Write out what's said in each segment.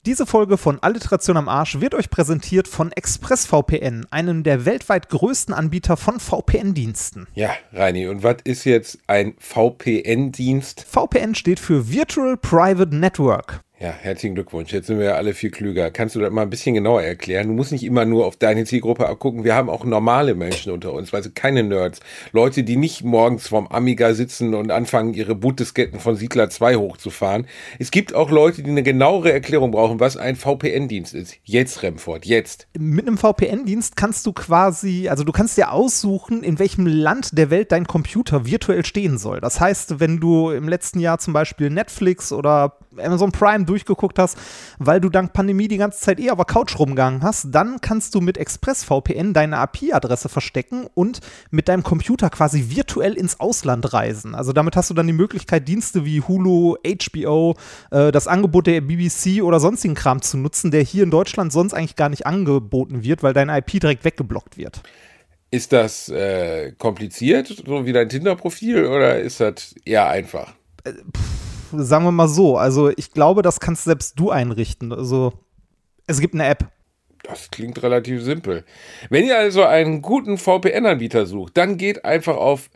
Diese Folge von Alliteration am Arsch wird euch präsentiert von ExpressVPN, einem der weltweit größten Anbieter von VPN-Diensten. Ja, Reini, und was ist jetzt ein VPN-Dienst? VPN steht für Virtual Private Network. Ja, herzlichen Glückwunsch. Jetzt sind wir ja alle viel klüger. Kannst du das mal ein bisschen genauer erklären? Du musst nicht immer nur auf deine Zielgruppe abgucken. Wir haben auch normale Menschen unter uns, also keine Nerds. Leute, die nicht morgens vorm Amiga sitzen und anfangen, ihre Bootdisketten von Siedler 2 hochzufahren. Es gibt auch Leute, die eine genauere Erklärung brauchen, was ein VPN-Dienst ist. Jetzt, Remford, jetzt. Mit einem VPN-Dienst kannst du quasi, also du kannst dir aussuchen, in welchem Land der Welt dein Computer virtuell stehen soll. Das heißt, wenn du im letzten Jahr zum Beispiel Netflix oder Amazon Prime durchgeguckt hast, weil du dank Pandemie die ganze Zeit auf der Couch rumgegangen hast, dann kannst du mit ExpressVPN deine IP-Adresse verstecken und mit deinem Computer quasi virtuell ins Ausland reisen. Also damit hast du dann die Möglichkeit, Dienste wie Hulu, HBO, das Angebot der BBC oder sonstigen Kram zu nutzen, der hier in Deutschland sonst eigentlich gar nicht angeboten wird, weil deine IP direkt weggeblockt wird. Ist das kompliziert, so wie dein Tinder-Profil, oder ist das eher einfach? Sagen wir mal so, also ich glaube, das kannst selbst du einrichten. Also es gibt eine App. Das klingt relativ simpel. Wenn ihr also einen guten VPN-Anbieter sucht, dann geht einfach auf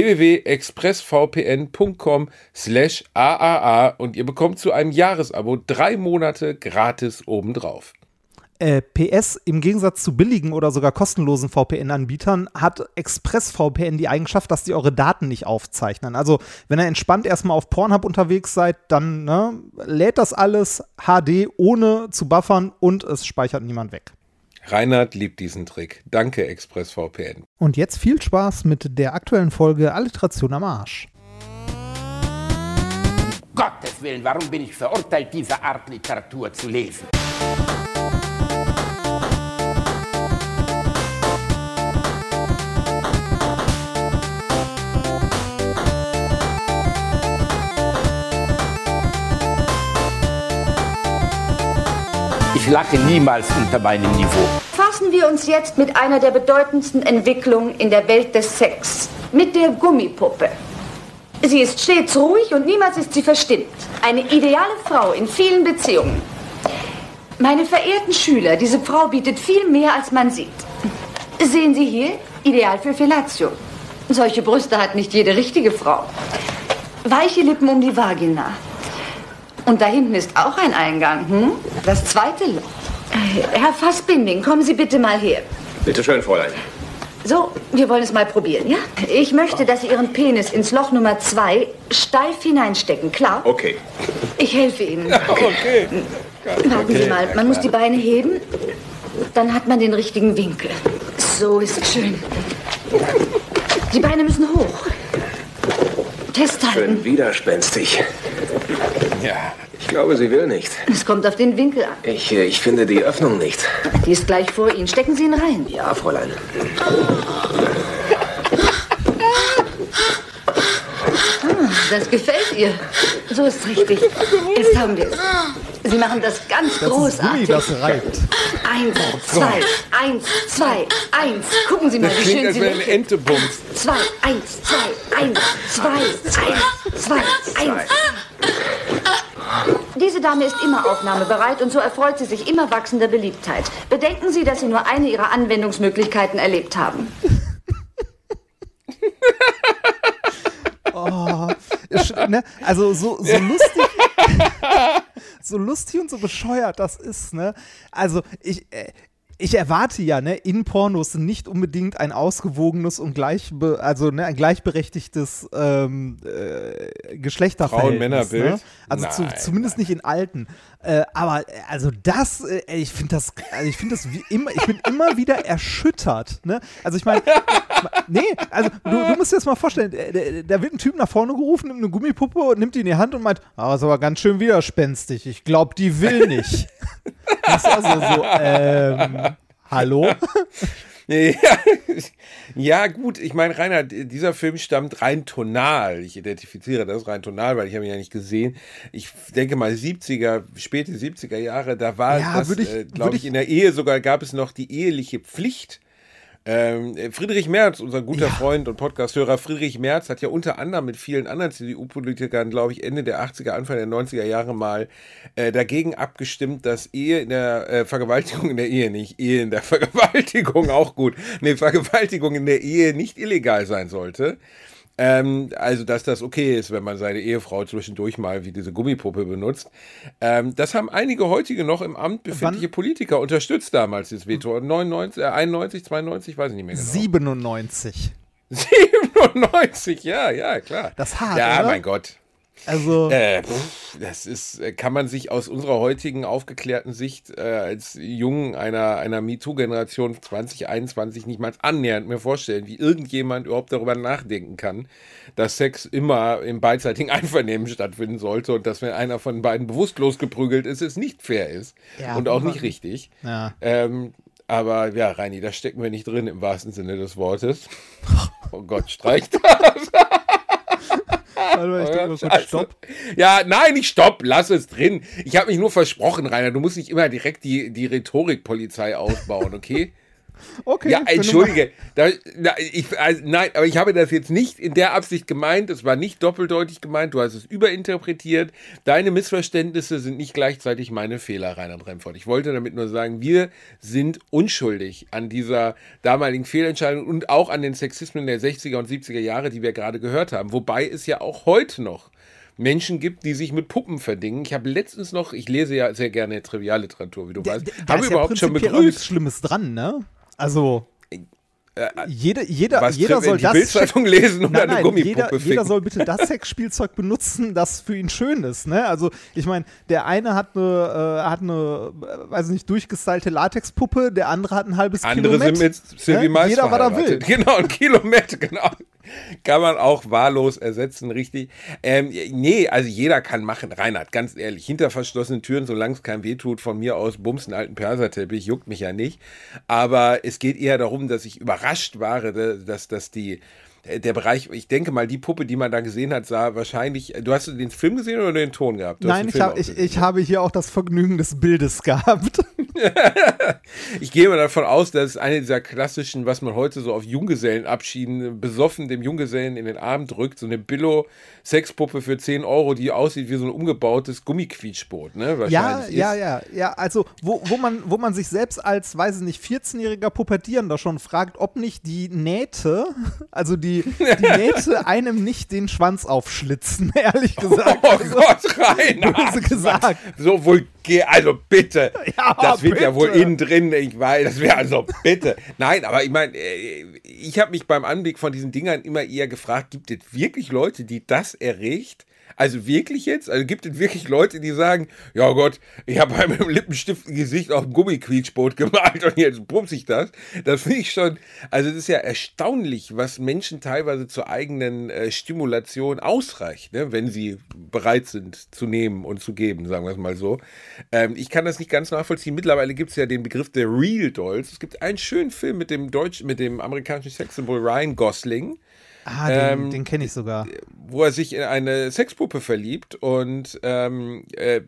www.expressvpn.com/AAA und ihr bekommt zu einem Jahresabo 3 Monate gratis obendrauf. PS, im Gegensatz zu billigen oder sogar kostenlosen VPN-Anbietern hat ExpressVPN die Eigenschaft, dass die eure Daten nicht aufzeichnen. Also wenn ihr entspannt erstmal auf Pornhub unterwegs seid, dann lädt das alles HD, ohne zu buffern, und es speichert niemand weg. Reinhard liebt diesen Trick. Danke, ExpressVPN. Und jetzt viel Spaß mit der aktuellen Folge Alliteration am Arsch. Gottes Willen, warum bin ich verurteilt, diese Art Literatur zu lesen? Ich lache niemals unter meinem Niveau. Fassen wir uns jetzt mit einer der bedeutendsten Entwicklungen in der Welt des Sex, mit der Gummipuppe. Sie ist stets ruhig und niemals ist sie verstimmt. Eine ideale Frau in vielen Beziehungen. Meine verehrten Schüler, diese Frau bietet viel mehr, als man sieht. Sehen Sie hier, ideal für Fellatio. Solche Brüste hat nicht jede richtige Frau. Weiche Lippen um die Vagina. Und da hinten ist auch ein Eingang, Das zweite Loch. Herr Fassbinding, kommen Sie bitte mal her. Bitte schön, Fräulein. So, wir wollen es mal probieren, ja? Ich möchte, dass Sie Ihren Penis ins Loch Nummer 2 steif hineinstecken, klar? Okay. Ich helfe Ihnen. Okay. Warten Sie mal, man muss die Beine heben, dann hat man den richtigen Winkel. So ist schön. Die Beine müssen hoch. Festhalten. Schön widerspenstig. Ja. Ich glaube, sie will nicht. Es kommt auf den Winkel an. Ich finde die Öffnung nicht. Die ist gleich vor Ihnen. Stecken Sie ihn rein. Ja, Fräulein. Das gefällt ihr. So ist richtig. Jetzt haben wir es. Sie machen das ganz großartig. Das reibt. 1, 2, 1, 2, 1. Gucken Sie mal, Das wie klingt, schön als Sie wenn eine lächeln. Ente bumst. 2, 1, 2, 1, 2, 1, 2, 1. Diese Dame ist immer aufnahmebereit und so erfreut sie sich immer wachsender Beliebtheit. Bedenken Sie, dass Sie nur eine Ihrer Anwendungsmöglichkeiten erlebt haben. Also so lustig, so lustig und so bescheuert das ist, ne? Also ich erwarte ja, ne, in Pornos nicht unbedingt ein ausgewogenes und ein gleichberechtigtes Geschlechterverhältnis. Frauen-Männer-Bild? Ne? Also zumindest nicht in alten. Aber also das, ich finde das wie immer, ich bin immer wieder erschüttert. Ne? Also ich meine, nee, also du musst dir das mal vorstellen, da wird ein Typ nach vorne gerufen, nimmt eine Gummipuppe und nimmt die in die Hand und meint, ist aber ganz schön widerspenstig. Ich glaube, die will nicht. Das ist also so, hallo? Ja, gut, ich meine, Reinhard, dieser Film stammt rein tonal. Ich identifiziere das rein tonal, weil ich habe ihn ja nicht gesehen. Ich denke mal späte 70er Jahre, da war glaube ich, in der Ehe sogar gab es noch die eheliche Pflicht. Friedrich Merz, unser guter Freund und Podcasthörer Friedrich Merz, hat ja unter anderem mit vielen anderen CDU-Politikern, glaube ich, Ende der 80er, Anfang der 90er Jahre mal dagegen abgestimmt, dass Ehe in der Vergewaltigung in der Ehe nicht, Ehe in der Vergewaltigung auch gut, Vergewaltigung in der Ehe nicht illegal sein sollte. Also, dass das okay ist, wenn man seine Ehefrau zwischendurch mal wie diese Gummipuppe benutzt. Das haben einige heutige noch im Amt befindliche Politiker unterstützt damals, das Veto. 99, 91, 92, weiß ich nicht mehr genau. 97. 97, ja, klar. Das ist hart, ja, oder? Mein Gott. Also, das ist, kann man sich aus unserer heutigen aufgeklärten Sicht als Jungen einer MeToo-Generation 2021 nicht mal annähernd mehr vorstellen, wie irgendjemand überhaupt darüber nachdenken kann, dass Sex immer im beidseitigen Einvernehmen stattfinden sollte und dass, wenn einer von beiden bewusstlos geprügelt ist, es nicht fair ist und auch nicht richtig. Ja. Aber ja, Reini, da stecken wir nicht drin im wahrsten Sinne des Wortes. Oh Gott, streicht das. Warte, ich drücke mal kurz Stopp. Ja, nein, nicht Stopp, lass es drin. Ich habe mich nur versprochen, Rainer, du musst nicht immer direkt die Rhetorikpolizei aufbauen, okay? Okay. Ja, entschuldige. Nein, aber ich habe das jetzt nicht in der Absicht gemeint. Es war nicht doppeldeutig gemeint. Du hast es überinterpretiert. Deine Missverständnisse sind nicht gleichzeitig meine Fehler, Reinhard Remford. Ich wollte damit nur sagen, wir sind unschuldig an dieser damaligen Fehlentscheidung und auch an den Sexismen der 60er und 70er Jahre, die wir gerade gehört haben. Wobei es ja auch heute noch Menschen gibt, die sich mit Puppen verdingen. Ich habe letztens noch, ich lese ja sehr gerne Trivialliteratur, wie du weißt, habe überhaupt schon begrüßt. Da ist nichts Schlimmes dran, ne? Also, jeder soll die das Bildzeitung lesen oder eine Gummipuppe jeder soll bitte das Sexspielzeug benutzen, das für ihn schön ist, ne? Also, ich meine, der eine hat eine, weiß nicht, durchgestylte Latexpuppe, der andere hat ein halbes Kilometer. Andere sind mit Sylvie Mais jeder, was er will. Genau, ein Kilometer, genau. Kann man auch wahllos ersetzen, richtig. Nee, also jeder kann machen. Reinhard, ganz ehrlich, hinter verschlossenen Türen, solange es keinem wehtut, von mir aus bumsen alten Perserteppich, juckt mich ja nicht. Aber es geht eher darum, dass ich überrascht war, dass der Bereich, ich denke mal, die Puppe, die man da gesehen hat, sah wahrscheinlich, du hast den Film gesehen oder den Ton gehabt? Nein, ich habe hier auch das Vergnügen des Bildes gehabt. Ich gehe mal davon aus, dass es eine dieser klassischen, was man heute so auf Junggesellenabschieden besoffen dem Junggesellen in den Arm drückt, so eine Billo-Sexpuppe für 10 €, die aussieht wie so ein umgebautes Gummiquietschboot, ne? Ja, also wo man sich selbst als, weiß ich nicht, 14-jähriger Pubertierender schon fragt, ob nicht die Nähte, also die Nähte einem nicht den Schwanz aufschlitzen, ehrlich gesagt. Oh Gott, Reinhard! Böse gesagt. So vulgär, also bitte. Ja, das wird bitte. ja wohl innen drin, ich weiß, das wäre also bitte. Nein, aber ich meine, ich habe mich beim Anblick von diesen Dingern immer eher gefragt, gibt es wirklich Leute, die das erregt? Also wirklich jetzt? Also gibt es wirklich Leute, die sagen, ja Gott, ich habe mit dem Lippenstift ein Gesicht auf ein Gummiquietschboot gemalt und jetzt pumps ich das? Das finde ich schon, also das ist ja erstaunlich, was Menschen teilweise zur eigenen Stimulation ausreicht, ne? Wenn sie bereit sind zu nehmen und zu geben, sagen wir es mal so. Ich kann das nicht ganz nachvollziehen. Mittlerweile gibt es ja den Begriff der Real Dolls. Es gibt einen schönen Film mit dem amerikanischen Sexsymbol Ryan Gosling. Den kenne ich sogar. Wo er sich in eine Sexpuppe verliebt und sagen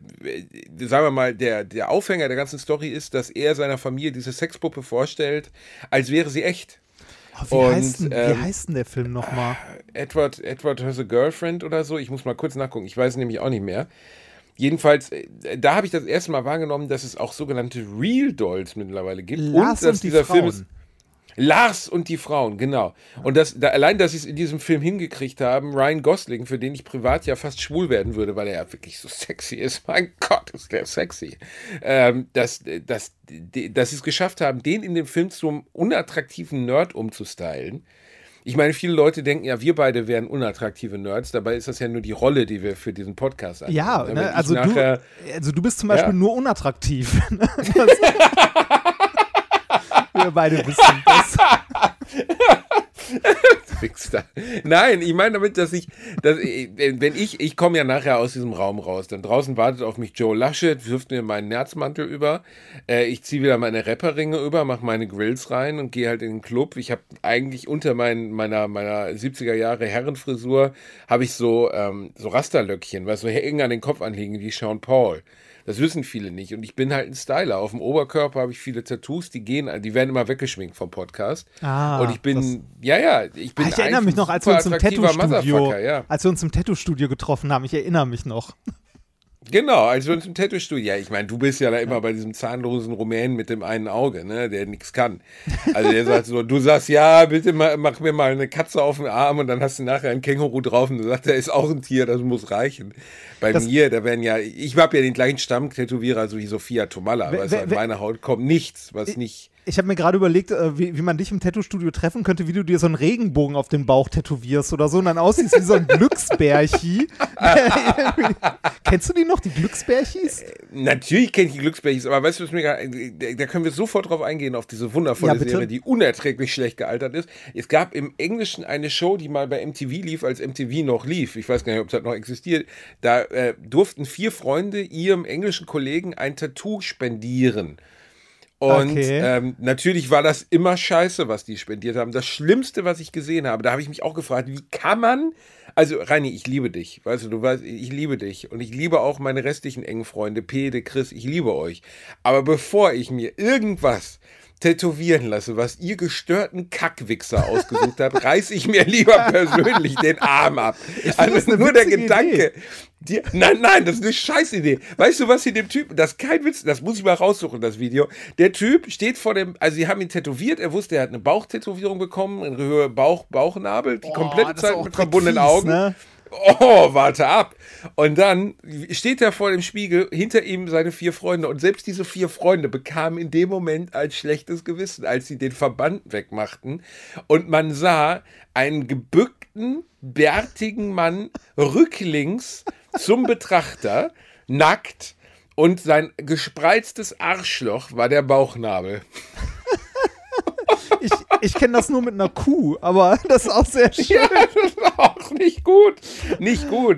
wir mal, der Aufhänger der ganzen Story ist, dass er seiner Familie diese Sexpuppe vorstellt, als wäre sie echt. Wie heißt denn der Film nochmal? Edward has a Girlfriend oder so. Ich muss mal kurz nachgucken. Ich weiß nämlich auch nicht mehr. Jedenfalls, da habe ich das erste Mal wahrgenommen, dass es auch sogenannte Real Dolls mittlerweile gibt. Lars und dass und die dieser Frauen. Film ist Lars und die Frauen, genau. Und allein, dass sie es in diesem Film hingekriegt haben, Ryan Gosling, für den ich privat ja fast schwul werden würde, weil er ja wirklich so sexy ist. Mein Gott, ist der sexy. Dass sie es geschafft haben, den in dem Film zum unattraktiven Nerd umzustylen. Ich meine, viele Leute denken ja, wir beide wären unattraktive Nerds. Dabei ist das ja nur die Rolle, die wir für diesen Podcast haben. Ja, ne? Also du bist zum Beispiel nur unattraktiv. Wir beide wissen das. Nein, ich meine damit, wenn ich komme ja nachher aus diesem Raum raus, dann draußen wartet auf mich Joe Laschet, wirft mir meinen Nerzmantel über, ich ziehe wieder meine Rapperringe über, mache meine Grills rein und gehe halt in den Club. Ich habe eigentlich unter meiner 70er Jahre Herrenfrisur habe ich so Rasterlöckchen, was so eng an den Kopf anliegen wie Sean Paul. Das wissen viele nicht. Und ich bin halt ein Styler. Auf dem Oberkörper habe ich viele Tattoos, die werden immer weggeschminkt vom Podcast. Und ich bin, ich bin ich erinnere mich noch, als wir uns im Tattoo-Studio getroffen haben. Ich erinnere mich noch. Genau, also uns im Tattoo-Studio. Ja, ich meine, du bist ja da immer bei diesem zahnlosen Rumänen mit dem einen Auge, ne, der nichts kann. Also der sagt so, du sagst, ja, bitte mach mir mal eine Katze auf den Arm und dann hast du nachher ein Känguru drauf und du sagst, der ist auch ein Tier, das muss reichen. Bei mir, da werden ja, ich habe ja den gleichen Stammtätowierer, so wie Sophia Tomalla, aber an meine Haut kommt nichts, was nicht... Ich habe mir gerade überlegt, wie man dich im Tattoo-Studio treffen könnte, wie du dir so einen Regenbogen auf den Bauch tätowierst oder so und dann aussiehst wie so ein Glücksbärchi. Kennst du die noch, die Glücksbärchis? Natürlich kenne ich die Glücksbärchis, aber weißt du, was da können wir sofort drauf eingehen, auf diese wundervolle Serie, die unerträglich schlecht gealtert ist. Es gab im Englischen eine Show, die mal bei MTV lief, als MTV noch lief. Ich weiß gar nicht, ob das noch existiert. Da durften 4 Freunde ihrem englischen Kollegen ein Tattoo spendieren. Und natürlich war das immer scheiße, was die spendiert haben. Das Schlimmste, was ich gesehen habe, da habe ich mich auch gefragt, wie kann man, also Reini, ich liebe dich, weißt du weißt, ich liebe dich und ich liebe auch meine restlichen engen Freunde, Pede, Chris, ich liebe euch. Aber bevor ich mir irgendwas tätowieren lasse, was ihr gestörten Kackwichser ausgesucht habt, reiß ich mir lieber persönlich den Arm ab. Also nur der Gedanke. Nein, das ist eine Scheißidee. Weißt du, was hier dem Typ, das ist kein Witz, das muss ich mal raussuchen, das Video. Der Typ steht vor dem, also sie haben ihn tätowiert, er wusste, er hat eine Bauchtätowierung bekommen, in Höhe Bauchnabel, die komplette Zeit mit verbundenen Augen. Ne? Oh, warte ab. Und dann steht er vor dem Spiegel, hinter ihm seine 4 Freunde und selbst diese 4 Freunde bekamen in dem Moment ein schlechtes Gewissen, als sie den Verband wegmachten und man sah einen gebückten, bärtigen Mann rücklings zum Betrachter, nackt und sein gespreiztes Arschloch war der Bauchnabel. Ich kenne das nur mit einer Kuh, aber das ist auch sehr schön. Ja, das ist auch nicht gut. Nicht gut.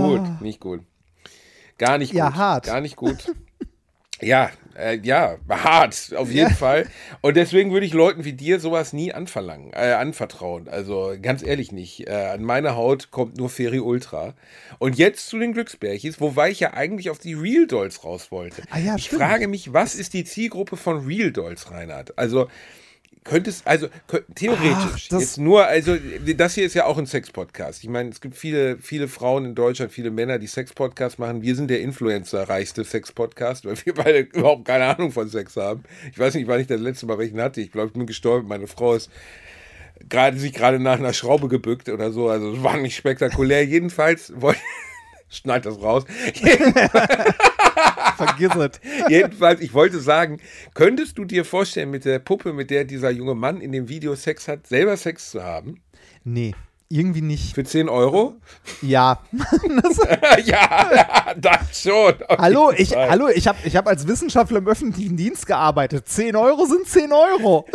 Gar nicht gut. Ja, hart. Gar nicht gut. Ja, hart, auf jeden Fall. Und deswegen würde ich Leuten wie dir sowas nie anvertrauen. Also ganz ehrlich nicht. An meine Haut kommt nur Feri Ultra. Und jetzt zu den Glücksbärchis, wobei ich ja eigentlich auf die Real Dolls raus wollte. Ich frage mich, was ist die Zielgruppe von Real Dolls, Reinhard? Also theoretisch, jetzt nur, also das hier ist ja auch ein Sex-Podcast. Ich meine, es gibt viele, viele Frauen in Deutschland, viele Männer, die Sex-Podcasts machen. Wir sind der Influencer-reichste Sex-Podcast, weil wir beide überhaupt keine Ahnung von Sex haben. Ich weiß nicht, wann ich das letzte Mal welchen hatte. Ich glaube, ich bin gestorben. Meine Frau ist sich gerade nach einer Schraube gebückt oder so. Also es war nicht spektakulär. Jedenfalls schneid das raus. Vergiss es. Jedenfalls, ich wollte sagen, könntest du dir vorstellen, mit der Puppe, mit der dieser junge Mann in dem Video Sex hat, selber Sex zu haben? Nee, irgendwie nicht. Für 10 Euro? Ja. Ja, das schon. Hallo, ich hab als Wissenschaftler im öffentlichen Dienst gearbeitet. 10 Euro sind 10 Euro.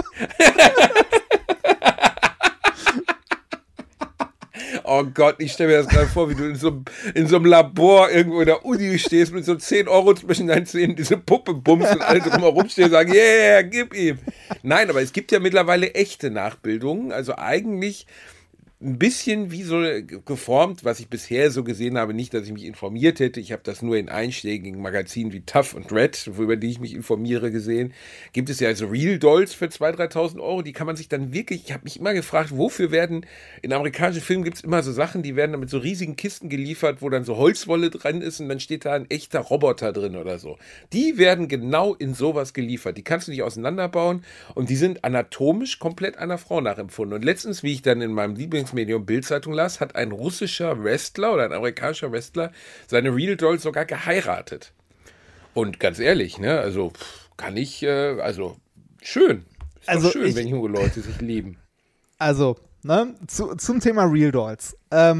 Oh Gott, ich stelle mir das gerade vor, wie du in so einem Labor irgendwo in der Uni stehst mit so 10 Euro zwischen deinen Zähnen, diese Puppe bummst und alle drumherum stehen und sagen, yeah, gib ihm. Nein, aber es gibt ja mittlerweile echte Nachbildungen, also eigentlich ein bisschen wie so geformt, was ich bisher so gesehen habe, nicht, dass ich mich informiert hätte, ich habe das nur in einschlägigen Magazinen wie Tough und Red, über die ich mich informiere, gesehen, gibt es ja also Real Dolls für 2.000, 3.000 Euro, die kann man sich dann wirklich, ich habe mich immer gefragt, wofür werden, in amerikanischen Filmen gibt es immer so Sachen, die werden dann mit so riesigen Kisten geliefert, wo dann so Holzwolle dran ist und dann steht da ein echter Roboter drin oder so. Die werden genau in sowas geliefert, die kannst du nicht auseinanderbauen und die sind anatomisch komplett einer Frau nachempfunden und letztens, wie ich dann in meinem Lieblingsmedium Bild-Zeitung las, hat ein russischer Wrestler oder ein amerikanischer Wrestler seine Real Dolls sogar geheiratet. Und ganz ehrlich, ne, also kann ich, also schön. Ist also doch schön, wenn junge Leute sich lieben. Also, ne, zum Thema Real Dolls.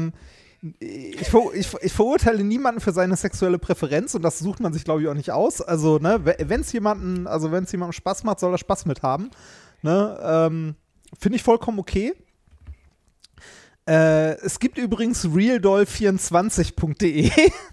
Ich verurteile niemanden für seine sexuelle Präferenz und das sucht man sich, glaube ich, auch nicht aus. Also, ne, wenn es jemandem Spaß macht, soll er Spaß mit haben. Ne, finde ich vollkommen okay. Es gibt übrigens realdoll24.de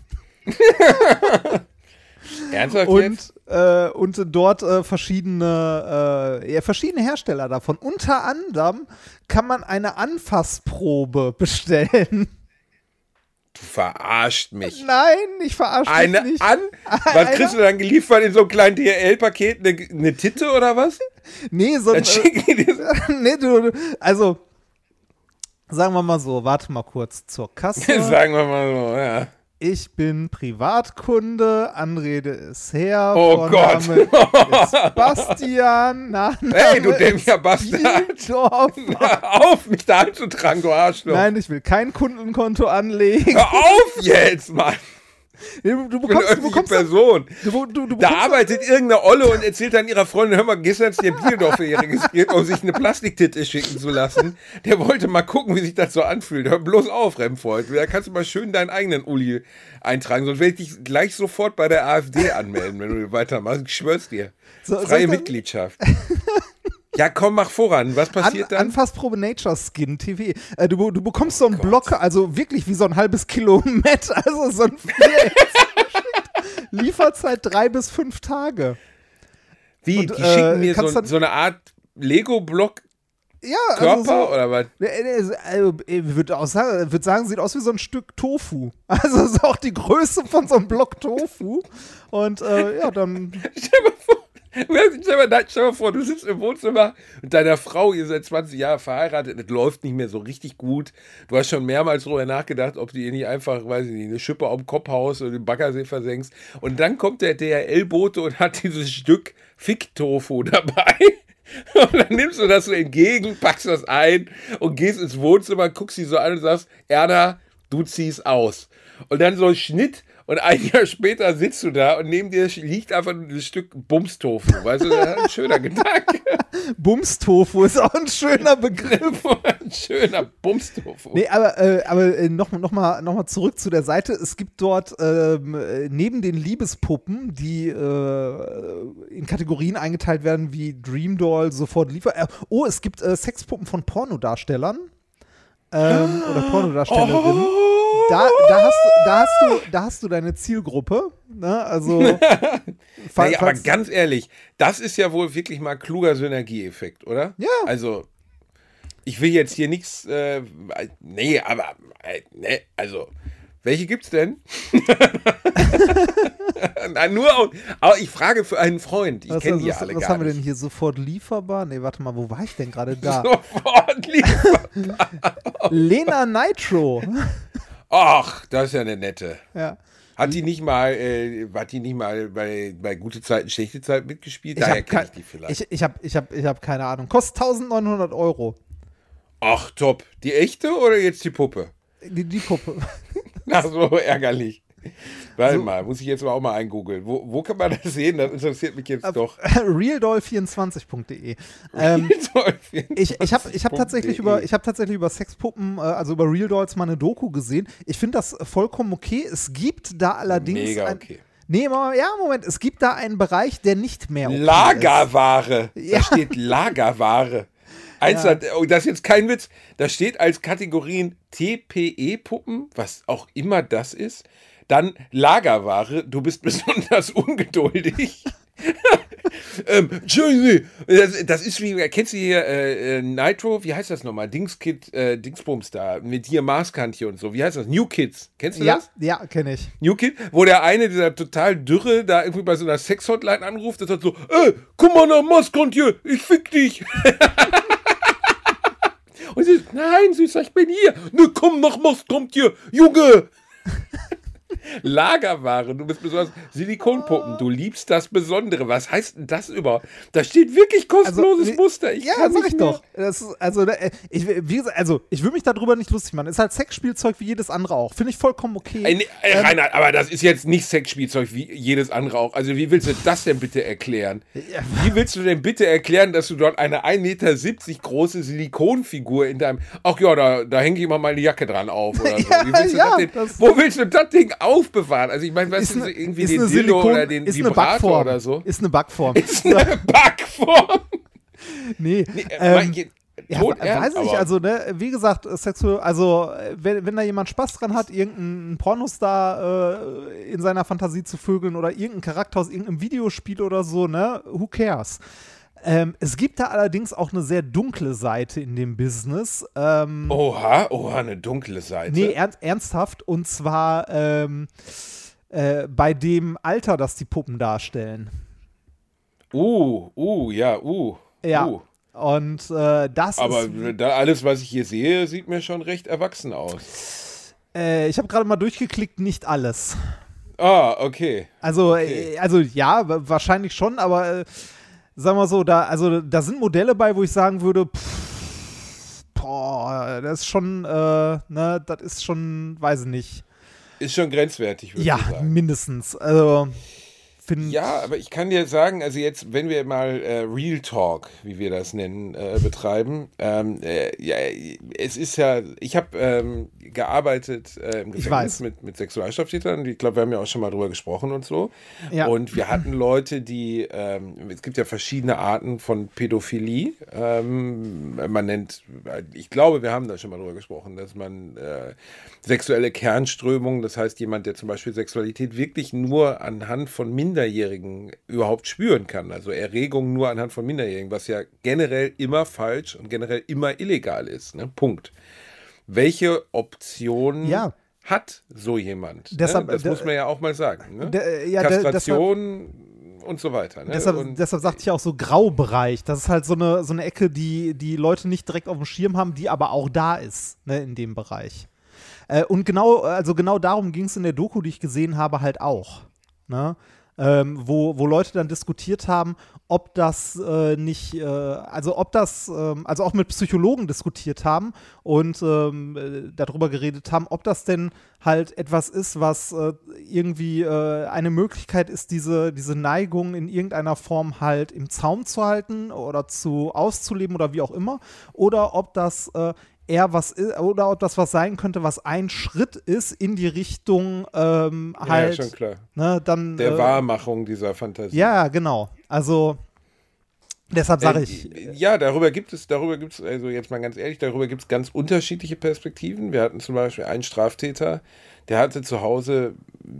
Ernsthaft und dort verschiedene Hersteller davon. Unter anderem kann man eine Anfassprobe bestellen. Du verarscht mich. Nein, ich verarsche dich nicht. Was kriegst du dann geliefert in so einem kleinen DHL-Paket? Eine Titte oder was? Nee, so ein. Nee, also, sagen wir mal so, warte mal kurz zur Kasse. Sagen wir mal so, ja. Ich bin Privatkunde, Anrede ist her. Oh Gott. Ist Bastian. Hey, du dämlicher Bastard. Auf, mich da anzutragen, du Arschloch. Nein, ich will kein Kundenkonto anlegen. Hör auf jetzt, Mann. Du bekommst Person. Da bekommst arbeitet irgendeine Olle und erzählt dann ihrer Freundin, hör mal, gestern ist der Bierdorf für ihr registriert, um sich eine Plastiktitte schicken zu lassen. Der wollte mal gucken, wie sich das so anfühlt. Hör bloß auf, Remford. Da kannst du mal schön deinen eigenen Uli eintragen, sonst werde ich dich gleich sofort bei der AfD anmelden, wenn du weitermachst. Ich schwör's dir. Freie Mitgliedschaft. Ja, komm, mach voran. Was passiert dann? Anfassprobe Nature Skin TV. Du bekommst so einen Block, also wirklich wie so ein halbes Kilo Met, also so ein Lieferzeit 3 bis 5 Tage. Wie? Die schicken mir so eine Art Lego-Block Körper oder was? Ich würde sagen, sieht aus wie so ein Stück Tofu. Also das ist auch die Größe von so einem Block Tofu. Und dann. Stell mal vor, du sitzt im Wohnzimmer mit deiner Frau, ihr seid 20 Jahre verheiratet, das läuft nicht mehr so richtig gut. Du hast schon mehrmals darüber nachgedacht, ob du ihr nicht einfach, weiß ich nicht, eine Schippe auf dem Kopf haust oder den Baggersee versenkst. Und dann kommt der DHL-Bote und hat dieses Stück Fick-Tofu dabei. Und dann nimmst du das so entgegen, packst das ein und gehst ins Wohnzimmer, guckst sie so an und sagst, Erna, du ziehst aus. Und dann so ein Schnitt. Und ein Jahr später sitzt du da und neben dir liegt einfach ein Stück Bumstofu. Weißt du, das ist ein schöner Gedanke. Bumstofu ist auch ein schöner Begriff. Ein schöner Bumstofu. Nee, aber noch mal zurück zu der Seite. Es gibt dort neben den Liebespuppen, die in Kategorien eingeteilt werden wie Dream Doll, sofort es gibt Sexpuppen von Pornodarstellern oder Pornodarstellerinnen. Da hast du deine Zielgruppe, ne? Also naja, aber ganz ehrlich, das ist ja wohl wirklich mal kluger Synergieeffekt, oder? Ja. Also, ich will jetzt hier nichts, welche gibt's denn? Nein, aber ich frage für einen Freund. Ich kenne die alle gar nicht. Was haben wir denn hier? Sofort lieferbar? Nee, warte mal, wo war ich denn gerade da? Sofort lieferbar. Lena Nitro. Ach, das ist ja eine nette. Ja. Hat die nicht mal bei Gute Zeiten, Schlechte Zeiten mitgespielt? Daher kenne ich die vielleicht. Ich hab keine Ahnung. Kostet 1.900 €. Ach, top. Die echte oder jetzt die Puppe? Die Puppe. Ach so, ärgerlich. Warte mal, muss ich jetzt auch mal eingoogeln. Wo kann man das sehen? Das interessiert mich jetzt doch. realdoll24.de. Ich habe tatsächlich über Sexpuppen, also über Real Dolls mal eine Doku gesehen. Ich finde das vollkommen okay. Es gibt da allerdings mega okay. Moment, es gibt da einen Bereich, der nicht mehr okay Lagerware. ist. Da steht Lagerware. Das ist jetzt kein Witz. Da steht als Kategorien TPE-Puppen, was auch immer das ist. Dann Lagerware, du bist besonders ungeduldig. Entschuldigung, das ist wie, kennst du hier Nitro, wie heißt das nochmal? Dingsbums da, mit hier Maßkantchen und so. Wie heißt das? New Kids. Kennst du das? Ja, kenne ich. New Kid, wo der eine, dieser total Dürre, da irgendwie bei so einer Sex-Hotline anruft, das hat so, guck mal nach Maßkantchen, ich fick dich. Und sie sagt, nein, Süßer, ich bin hier. Ne, komm nach Maßkantchen, Junge. Lagerware, du bist besonders Silikonpuppen, du liebst das Besondere. Was heißt denn das überhaupt? Da steht wirklich kostenloses Muster. Sag ich doch. Das ist, ich will mich darüber nicht lustig machen. Ist halt Sexspielzeug wie jedes andere auch. Finde ich vollkommen okay. Reinhard, aber das ist jetzt nicht Sexspielzeug wie jedes andere auch. Also wie willst du das denn bitte erklären? Ja. Wie willst du denn bitte erklären, dass du dort eine 1,70 Meter große Silikonfigur in deinem, ach ja, da hänge ich immer meine Jacke dran auf oder so. Wie willst du das denn, wo willst du das Ding aufbewahren? Also ich meine, weißt du, irgendwie den Dildo oder den Vibrator oder so? Ist eine Backform. Ist eine Backform? Nee. Weiß ich nicht, also ne, wie gesagt, wenn da jemand Spaß dran hat, irgendeinen Pornostar in seiner Fantasie zu vögeln oder irgendeinen Charakter aus irgendeinem Videospiel oder so, ne, who cares? Es gibt da allerdings auch eine sehr dunkle Seite in dem Business. Oha, eine dunkle Seite. Nee, ernsthaft. Und zwar bei dem Alter, das die Puppen darstellen. Ja. Und das Aber ist. da alles, was ich hier sehe, sieht mir schon recht erwachsen aus. Ich habe gerade mal durchgeklickt, nicht alles. Ah, okay. Also, Okay. Ja, wahrscheinlich schon, aber sagen wir so, da sind Modelle bei, wo ich sagen würde, das ist schon, das ist schon, weiß ich nicht. Ist schon grenzwertig, würde ich Ja, sagen. mindestens. Also, Ja, aber ich kann dir sagen, also jetzt, wenn wir mal Real Talk, wie wir das nennen, betreiben, es ist ja, ich habe gearbeitet im Gefängnis mit Sexualstraftätern, ich glaube, wir haben ja auch schon mal drüber gesprochen und so. Ja. Und wir hatten Leute, die, es gibt ja verschiedene Arten von Pädophilie. Man nennt, ich glaube, wir haben da schon mal drüber gesprochen, dass man sexuelle Kernströmungen, das heißt jemand, der zum Beispiel Sexualität wirklich nur anhand von Minderjährigen überhaupt spüren kann, also Erregung nur anhand von Minderjährigen, was ja generell immer falsch und generell immer illegal ist, ne? Punkt. Welche Optionen hat so jemand? Deshalb, ne? Das muss man ja auch mal sagen. Ne? Kastration und so weiter. Ne? Deshalb sagte ich auch so Graubereich. Das ist halt so eine Ecke, die Leute nicht direkt auf dem Schirm haben, die aber auch da ist, ne, in dem Bereich. Und genau darum ging es in der Doku, die ich gesehen habe, halt auch. Ne? Wo Leute dann diskutiert haben, ob das also auch mit Psychologen diskutiert haben und darüber geredet haben, ob das denn halt etwas ist, was irgendwie eine Möglichkeit ist, diese Neigung in irgendeiner Form halt im Zaum zu halten oder auszuleben oder wie auch immer, oder ob das eher was ist, oder ob das was sein könnte, was ein Schritt ist in die Richtung halt. Ja, schon klar. Ne, dann, der Wahrmachung dieser Fantasie. Ja, genau. Also deshalb sage ich. Ja, darüber gibt es, also jetzt mal ganz ehrlich, darüber gibt es ganz unterschiedliche Perspektiven. Wir hatten zum Beispiel einen Straftäter, der hatte zu Hause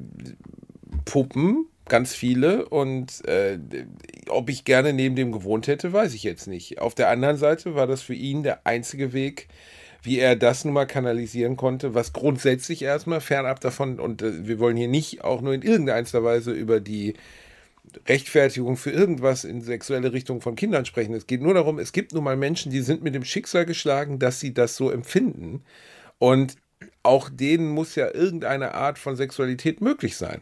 Puppen, ganz viele, und ob ich gerne neben dem gewohnt hätte, weiß ich jetzt nicht. Auf der anderen Seite war das für ihn der einzige Weg, wie er das nun mal kanalisieren konnte, was grundsätzlich erstmal fernab davon, und wir wollen hier nicht auch nur in irgendeiner Weise über die Rechtfertigung für irgendwas in sexuelle Richtung von Kindern sprechen. Es geht nur darum, es gibt nun mal Menschen, die sind mit dem Schicksal geschlagen, dass sie das so empfinden, und auch denen muss ja irgendeine Art von Sexualität möglich sein.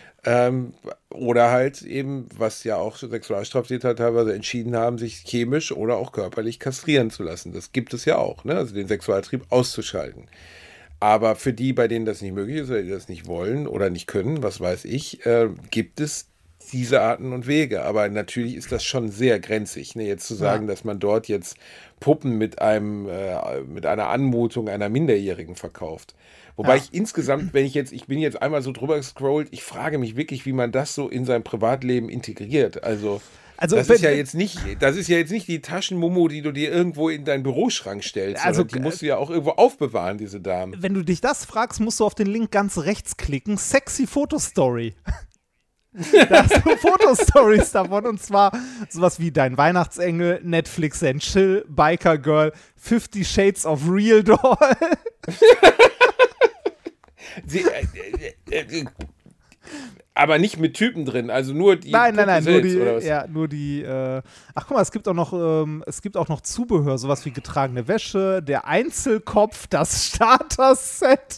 Oder halt eben, was ja auch Sexualstraftäter teilweise entschieden haben, sich chemisch oder auch körperlich kastrieren zu lassen. Das gibt es ja auch, ne? Also den Sexualtrieb auszuschalten. Aber für die, bei denen das nicht möglich ist oder die das nicht wollen oder nicht können, was weiß ich, gibt es diese Arten und Wege. Aber natürlich ist das schon sehr grenzig, ne? Jetzt zu sagen, dass man dort jetzt Puppen mit einer Anmutung einer Minderjährigen verkauft. Wobei ich insgesamt, ich bin jetzt einmal so drüber gescrollt, ich frage mich wirklich, wie man das so in sein Privatleben integriert. Also das ist ja jetzt nicht die Taschenmumu, die du dir irgendwo in deinen Büroschrank stellst. Also die musst du ja auch irgendwo aufbewahren, diese Damen. Wenn du dich das fragst, musst du auf den Link ganz rechts klicken. Sexy Fotostory. Da hast du Fotostories davon, und zwar sowas wie Dein Weihnachtsengel, Netflix and Chill, Biker Girl, 50 Shades of Real Doll. Aber nicht mit Typen drin, also nur die. Nein, selbst, oder was? nur die. Ach, guck mal, es gibt auch noch Zubehör, sowas wie getragene Wäsche, der Einzelkopf, das Starter-Set.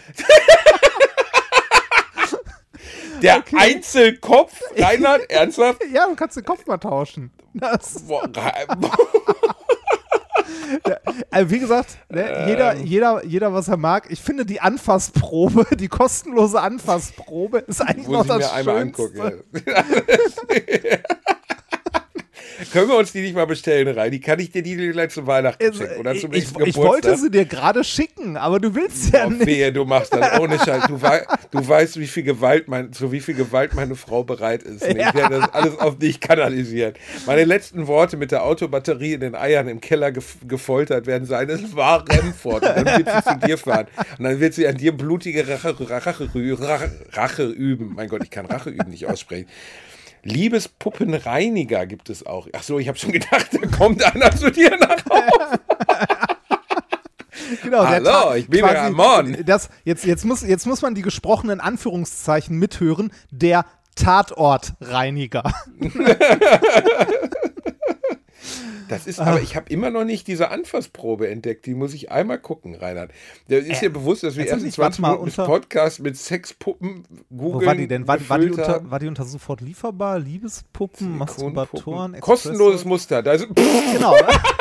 Der Einzelkopf? Reinhard, ernsthaft? Ja, du kannst den Kopf mal tauschen. Also wie gesagt, ne, jeder, was er mag. Ich finde die Anfassprobe, die kostenlose Anfassprobe ist eigentlich noch das Schönste. Einmal angucken, ja. Können wir uns die nicht mal bestellen, Rein? Die kann ich dir die gleich zu Weihnachten schicken oder zum nächsten Geburtstag. Ich wollte sie dir gerade schicken, aber du willst ja nicht. Wehe, du machst das ohne Scheiß. Du weißt, wie viel Gewalt meine Frau bereit ist. Ja. Ich werde das alles auf dich kanalisieren. Meine letzten Worte mit der Autobatterie in den Eiern im Keller gefoltert werden sein, es war Remford. Und dann wird sie zu dir fahren. Und dann wird sie an dir blutige Rache üben. Mein Gott, ich kann Rache üben nicht aussprechen. Liebespuppenreiniger gibt es auch. Ach so, ich habe schon gedacht, da kommt einer zu dir nach Hause. Genau, hallo, ich bin der Ramon. Jetzt muss man die gesprochenen Anführungszeichen mithören. Der Tatortreiniger. Das ist, aber ich habe immer noch nicht diese Anfassprobe entdeckt. Die muss ich einmal gucken, Reinhard. Der ist dir bewusst, dass wir erst 20 Minuten des Podcasts mit Sexpuppen googeln. Wo war die denn? War die unter sofort lieferbar? Liebespuppen, Masturbatoren, kostenloses Muster. Da ist, genau.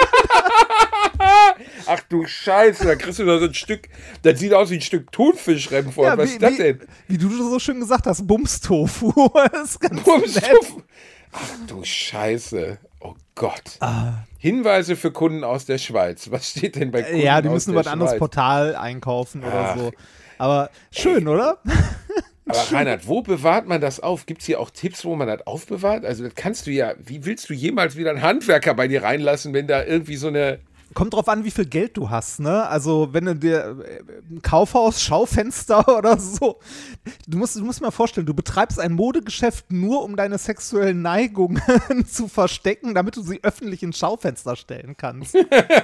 Ach du Scheiße, da kriegst du da so ein Stück, das sieht aus wie ein Stück Thunfischrempfort. Ja, was ist das denn? Wie du so schön gesagt hast, Bumstofu. Bumstofu. Ach du Scheiße. Oh Gott. Hinweise für Kunden aus der Schweiz. Was steht denn bei Kunden aus der Schweiz? Ja, die müssen über ein anderes Portal einkaufen oder so. Aber schön, oder? Aber Reinhard, wo bewahrt man das auf? Gibt es hier auch Tipps, wo man das aufbewahrt? Also das kannst du ja, wie willst du jemals wieder einen Handwerker bei dir reinlassen, wenn da irgendwie so eine... Kommt drauf an, wie viel Geld du hast, ne? Also, wenn du dir ein Kaufhaus, Schaufenster oder so. Du musst dir mal vorstellen, du betreibst ein Modegeschäft nur, um deine sexuellen Neigungen zu verstecken, damit du sie öffentlich ins Schaufenster stellen kannst.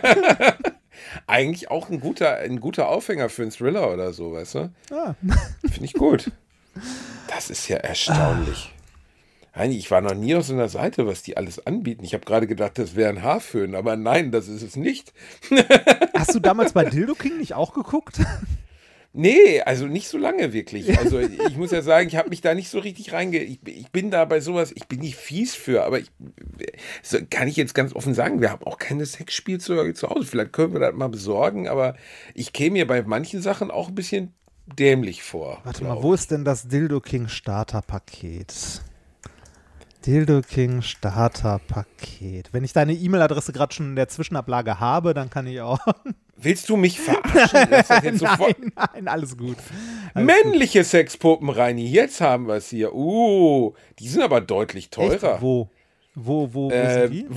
Eigentlich auch ein guter Aufhänger für einen Thriller oder so, weißt du? Ja. Finde ich gut. Das ist ja erstaunlich. Ich war noch nie auf so einer Seite, was die alles anbieten. Ich habe gerade gedacht, das wäre ein Haarföhn, aber nein, das ist es nicht. Hast du damals bei Dildo King nicht auch geguckt? Nee, also nicht so lange wirklich. Also ich muss ja sagen, ich habe mich da nicht so richtig ich bin da bei sowas, ich bin nicht fies für, aber kann ich jetzt ganz offen sagen, wir haben auch keine Sexspielzeuge zu Hause. Vielleicht können wir das mal besorgen, aber ich käme mir bei manchen Sachen auch ein bisschen dämlich vor. Warte mal, wo ist denn das Dildo King Starterpaket? Dildo King Starterpaket. Wenn ich deine E-Mail-Adresse gerade schon in der Zwischenablage habe, dann kann ich auch. Willst du mich verarschen? Das jetzt nein, alles gut. Männliche Sexpuppen, Reini, jetzt haben wir es hier. Die sind aber deutlich teurer. Echt? Wo sind die?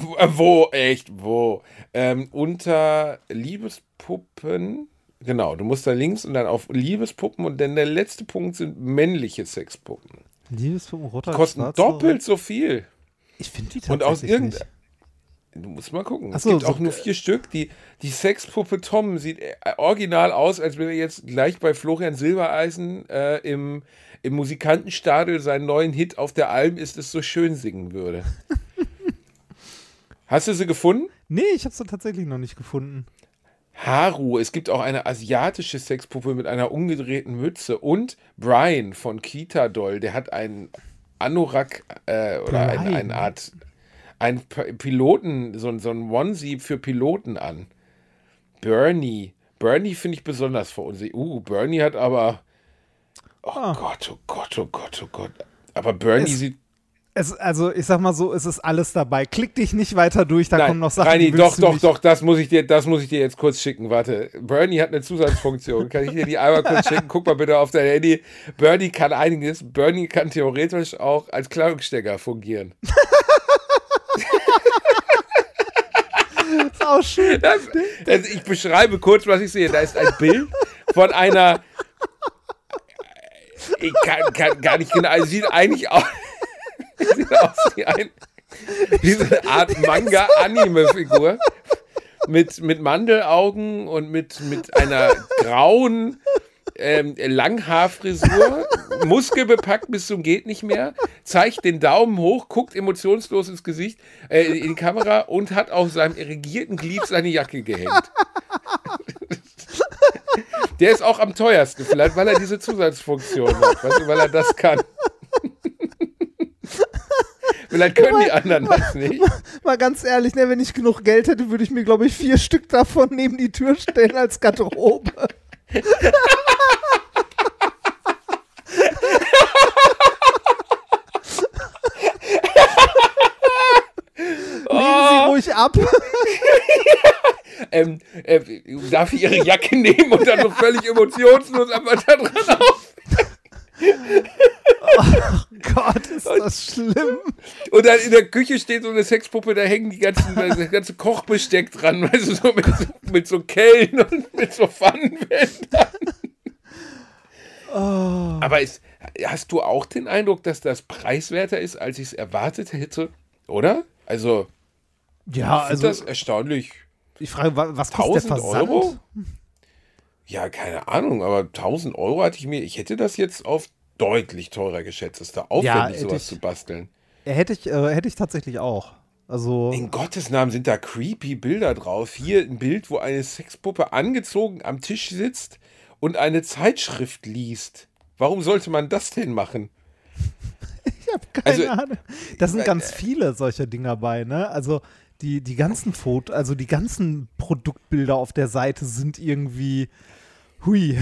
Wo? Unter Liebespuppen. Genau, du musst da links und dann auf Liebespuppen und dann der letzte Punkt sind männliche Sexpuppen. Liebespuppen, roter, kosten doppelt so viel. Ich finde die tatsächlich nicht. Du musst mal gucken. So, es gibt auch nur 4 Stück. Die Sexpuppe Tom sieht original aus, als wenn er jetzt gleich bei Florian Silbereisen im Musikantenstadel seinen neuen Hit auf der Alm ist es so schön singen würde. Hast du sie gefunden? Nee, ich habe sie tatsächlich noch nicht gefunden. Haru, es gibt auch eine asiatische Sexpuppe mit einer umgedrehten Mütze und Brian von Kita Doll, der hat einen Anorak oder eine Art, einen Piloten, so ein Onesie für Piloten an. Bernie finde ich besonders verunsichernd. Bernie hat aber, oh Gott. Aber Bernie sieht... Also, ich sag mal so, es ist alles dabei. Klick dich nicht weiter durch, da kommen noch Sachen, Reini, die willst du nicht. Doch, das muss ich dir jetzt kurz schicken. Warte, Bernie hat eine Zusatzfunktion. Kann ich dir die einmal kurz schicken? Guck mal bitte auf dein Handy. Bernie kann einiges. Bernie kann theoretisch auch als Kleidungsstecker fungieren. ist auch schön. Ich beschreibe kurz, was ich sehe. Da ist ein Bild von einer... Ich kann gar nicht genau... Sieht eigentlich aus... Sieht aus wie so eine Art Manga-Anime-Figur mit Mandelaugen und mit einer grauen Langhaarfrisur, muskelbepackt bis zum geht nicht mehr, zeigt den Daumen hoch, guckt emotionslos ins Gesicht, in die Kamera und hat auf seinem irrigierten Glied seine Jacke gehängt. Der ist auch am teuersten, vielleicht weil er diese Zusatzfunktion hat, weißt du, weil er das kann. Vielleicht können die anderen das nicht. Mal ganz ehrlich, ne, wenn ich genug Geld hätte, würde ich mir, glaube ich, 4 Stück davon neben die Tür stellen als Garderobe. Nehmen Sie ruhig ab. Darf ich Ihre Jacke nehmen und dann so völlig emotionslos einfach da dran auf? Oh Gott, ist das schlimm. Und dann in der Küche steht so eine Sexpuppe, da hängen das ganze Kochbesteck dran, weißt du, so mit so Kellen und mit so Pfannenwändern. Oh. Aber Hast du auch den Eindruck, dass das preiswerter ist, als ich es erwartet hätte? Oder? Also, Ja, ich finde also das erstaunlich. ich frage, was kostet der 1000 Versand? Euro? Ja, keine Ahnung, aber 1000 Euro ich hätte das jetzt auf deutlich teurer geschätzt. Ist da aufwendig, hätte sowas ich- zu basteln. Hätte ich tatsächlich auch. Also, In Gottes Namen sind da creepy Bilder drauf. Hier ein Bild, wo eine Sexpuppe angezogen am Tisch sitzt und eine Zeitschrift liest. Warum sollte man das denn machen? ich habe keine also, Ahnung. Da sind ganz viele solcher Dinger bei, ne? Also die ganzen Fotos, also die ganzen Produktbilder auf der Seite sind irgendwie hui.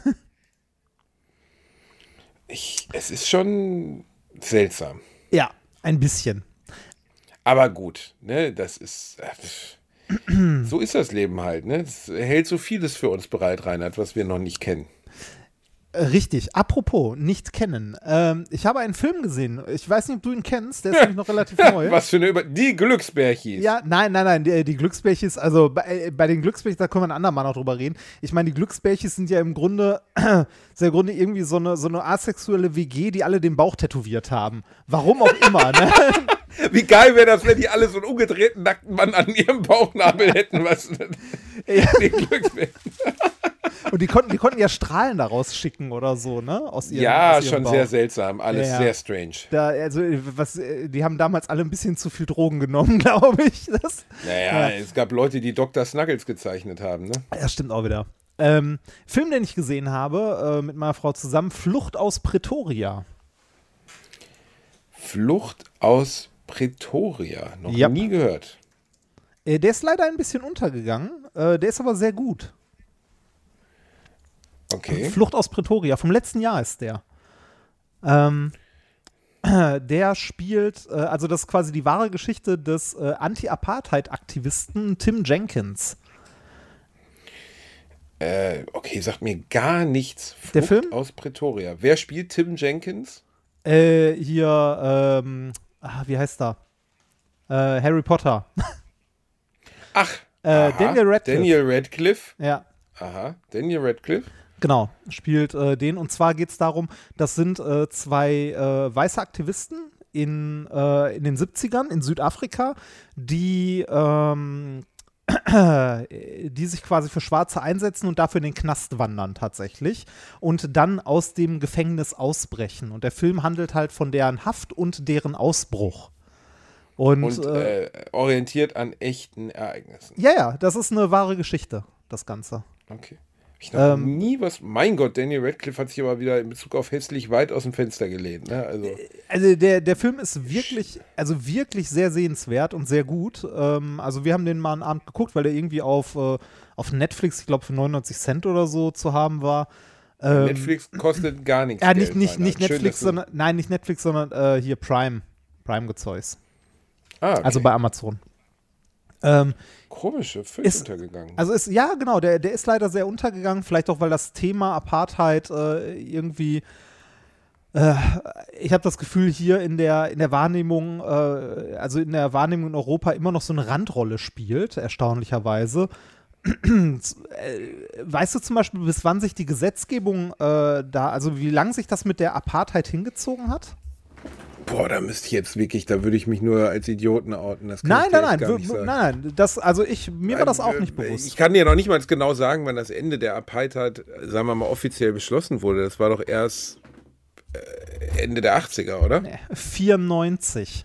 Es ist schon seltsam. Ja, ein bisschen. Aber gut, ne, das ist. So ist das Leben halt, ne? Es hält so vieles für uns bereit, Reinhard, was wir noch nicht kennen. Richtig. Apropos, nicht kennen. Ich habe einen Film gesehen. Ich weiß nicht, ob du ihn kennst. Der ist nämlich noch relativ neu. Was für eine Die Glücksbärchis. Ja, nein. Die Glücksbärchis, also bei den Glücksbärchis, da können wir ein andermal noch drüber reden. Ich meine, die Glücksbärchis sind ja im Grunde irgendwie so eine asexuelle WG, die alle den Bauch tätowiert haben. Warum auch immer, ne? Wie geil wäre das, wenn die alle so einen umgedrehten nackten Mann an ihrem Bauchnabel hätten, was die Glücksbärchen. Und die konnten ja Strahlen daraus schicken oder so, ne? Aus ihrem Schon Bauch. sehr seltsam, alles Ja. sehr strange. Die haben damals alle ein bisschen zu viel Drogen genommen, glaube ich. Es gab Leute, die Dr. Snuggles gezeichnet haben, ne? Ja, stimmt auch wieder. Film, den ich gesehen habe, mit meiner Frau zusammen, Flucht aus Pretoria. Flucht aus Pretoria, noch Ja. nie gehört. Der ist leider ein bisschen untergegangen, der ist aber sehr gut. Okay. Flucht aus Pretoria, vom letzten Jahr ist der. Der spielt, also das ist quasi die wahre Geschichte des Anti-Apartheid-Aktivisten Tim Jenkins. Okay, sagt mir gar nichts. Flucht Der Film? aus Pretoria. Wer spielt Tim Jenkins? Wie heißt er? Harry Potter. Ach, Daniel Radcliffe. Daniel Radcliffe. Ja, Aha, Daniel Radcliffe. genau, spielt den. Und zwar geht es darum, das sind zwei weiße Aktivisten in den 70ern in Südafrika, die sich quasi für Schwarze einsetzen und dafür in den Knast wandern tatsächlich und dann aus dem Gefängnis ausbrechen. Und der Film handelt halt von deren Haft und deren Ausbruch. Und orientiert an echten Ereignissen. ja, das ist eine wahre Geschichte, das Ganze. Okay. Ich noch nie was. Mein Gott, Daniel Radcliffe hat sich aber wieder in Bezug auf hässlich weit aus dem Fenster gelehnt. Ne? Also der Film ist wirklich sehr sehenswert und sehr gut. Also wir haben den mal einen Abend geguckt, weil der irgendwie auf Netflix, ich glaube für 99 Cent oder so zu haben war. Netflix kostet gar nichts. Ja, Geld, nicht Reinhard. Netflix, Schön, nicht Netflix, sondern hier Prime-Gezeugs. okay. Also bei Amazon. Komische, völlig untergegangen. Also ja, genau, der ist leider sehr untergegangen, vielleicht auch, weil das Thema Apartheid irgendwie ich habe das Gefühl, hier in der Wahrnehmung, also in der Wahrnehmung in Europa immer noch so eine Randrolle spielt, erstaunlicherweise. Weißt du zum Beispiel, bis wann sich die Gesetzgebung also wie lange sich das mit der Apartheid hingezogen hat? Boah, da müsste ich jetzt wirklich, da würde ich mich nur als Idioten outen. Das kann Nein, ich dir echt gar nicht sagen. nein, mir war das auch nicht bewusst. Ich kann dir noch nicht mal genau sagen, wann das Ende der Apartheid, sagen wir mal, offiziell beschlossen wurde. Das war doch erst Ende der 80er, oder? 94.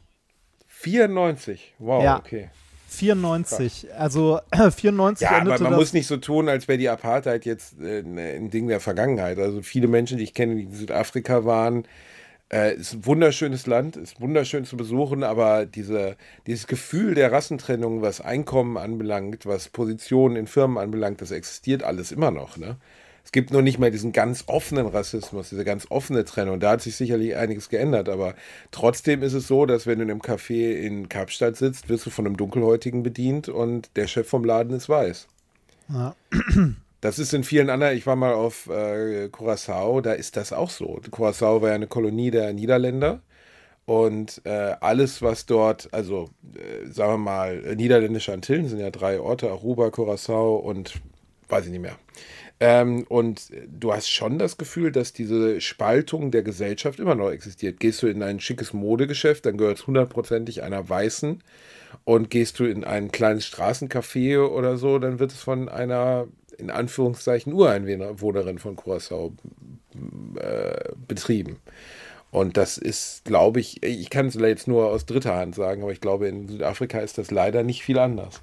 94, wow, Ja. okay. 94, also 94 Ja, aber endete man das. muss nicht so tun, als wäre die Apartheid jetzt ein Ding der Vergangenheit. Also viele Menschen, die ich kenne, die in Südafrika waren, ist ein wunderschönes Land, ist wunderschön zu besuchen, aber dieses Gefühl der Rassentrennung, was Einkommen anbelangt, was Positionen in Firmen anbelangt, das existiert alles immer noch, ne? Es gibt nur nicht mehr diesen ganz offenen Rassismus, diese ganz offene Trennung. Da hat sich sicherlich einiges geändert, aber trotzdem ist es so, dass wenn du in einem Café in Kapstadt sitzt, wirst du von einem Dunkelhäutigen bedient und der Chef vom Laden ist weiß. Ja. Das ist in vielen anderen, ich war mal auf Curaçao, da ist das auch so. Curaçao war ja eine Kolonie der Niederländer und alles, was dort, also sagen wir mal, niederländische Antillen sind ja 3 Orte, Aruba, Curaçao und weiß ich nicht mehr. Und du hast schon das Gefühl, dass diese Spaltung der Gesellschaft immer noch existiert. Gehst du in ein schickes Modegeschäft, dann gehört es 100%ig einer Weißen. Und gehst du in ein kleines Straßencafé oder so, dann wird es von einer, in Anführungszeichen, Ureinwohnerin von Curaçao betrieben. Und das ist, glaube ich kann es jetzt nur aus dritter Hand sagen, aber ich glaube, in Südafrika ist das leider nicht viel anders.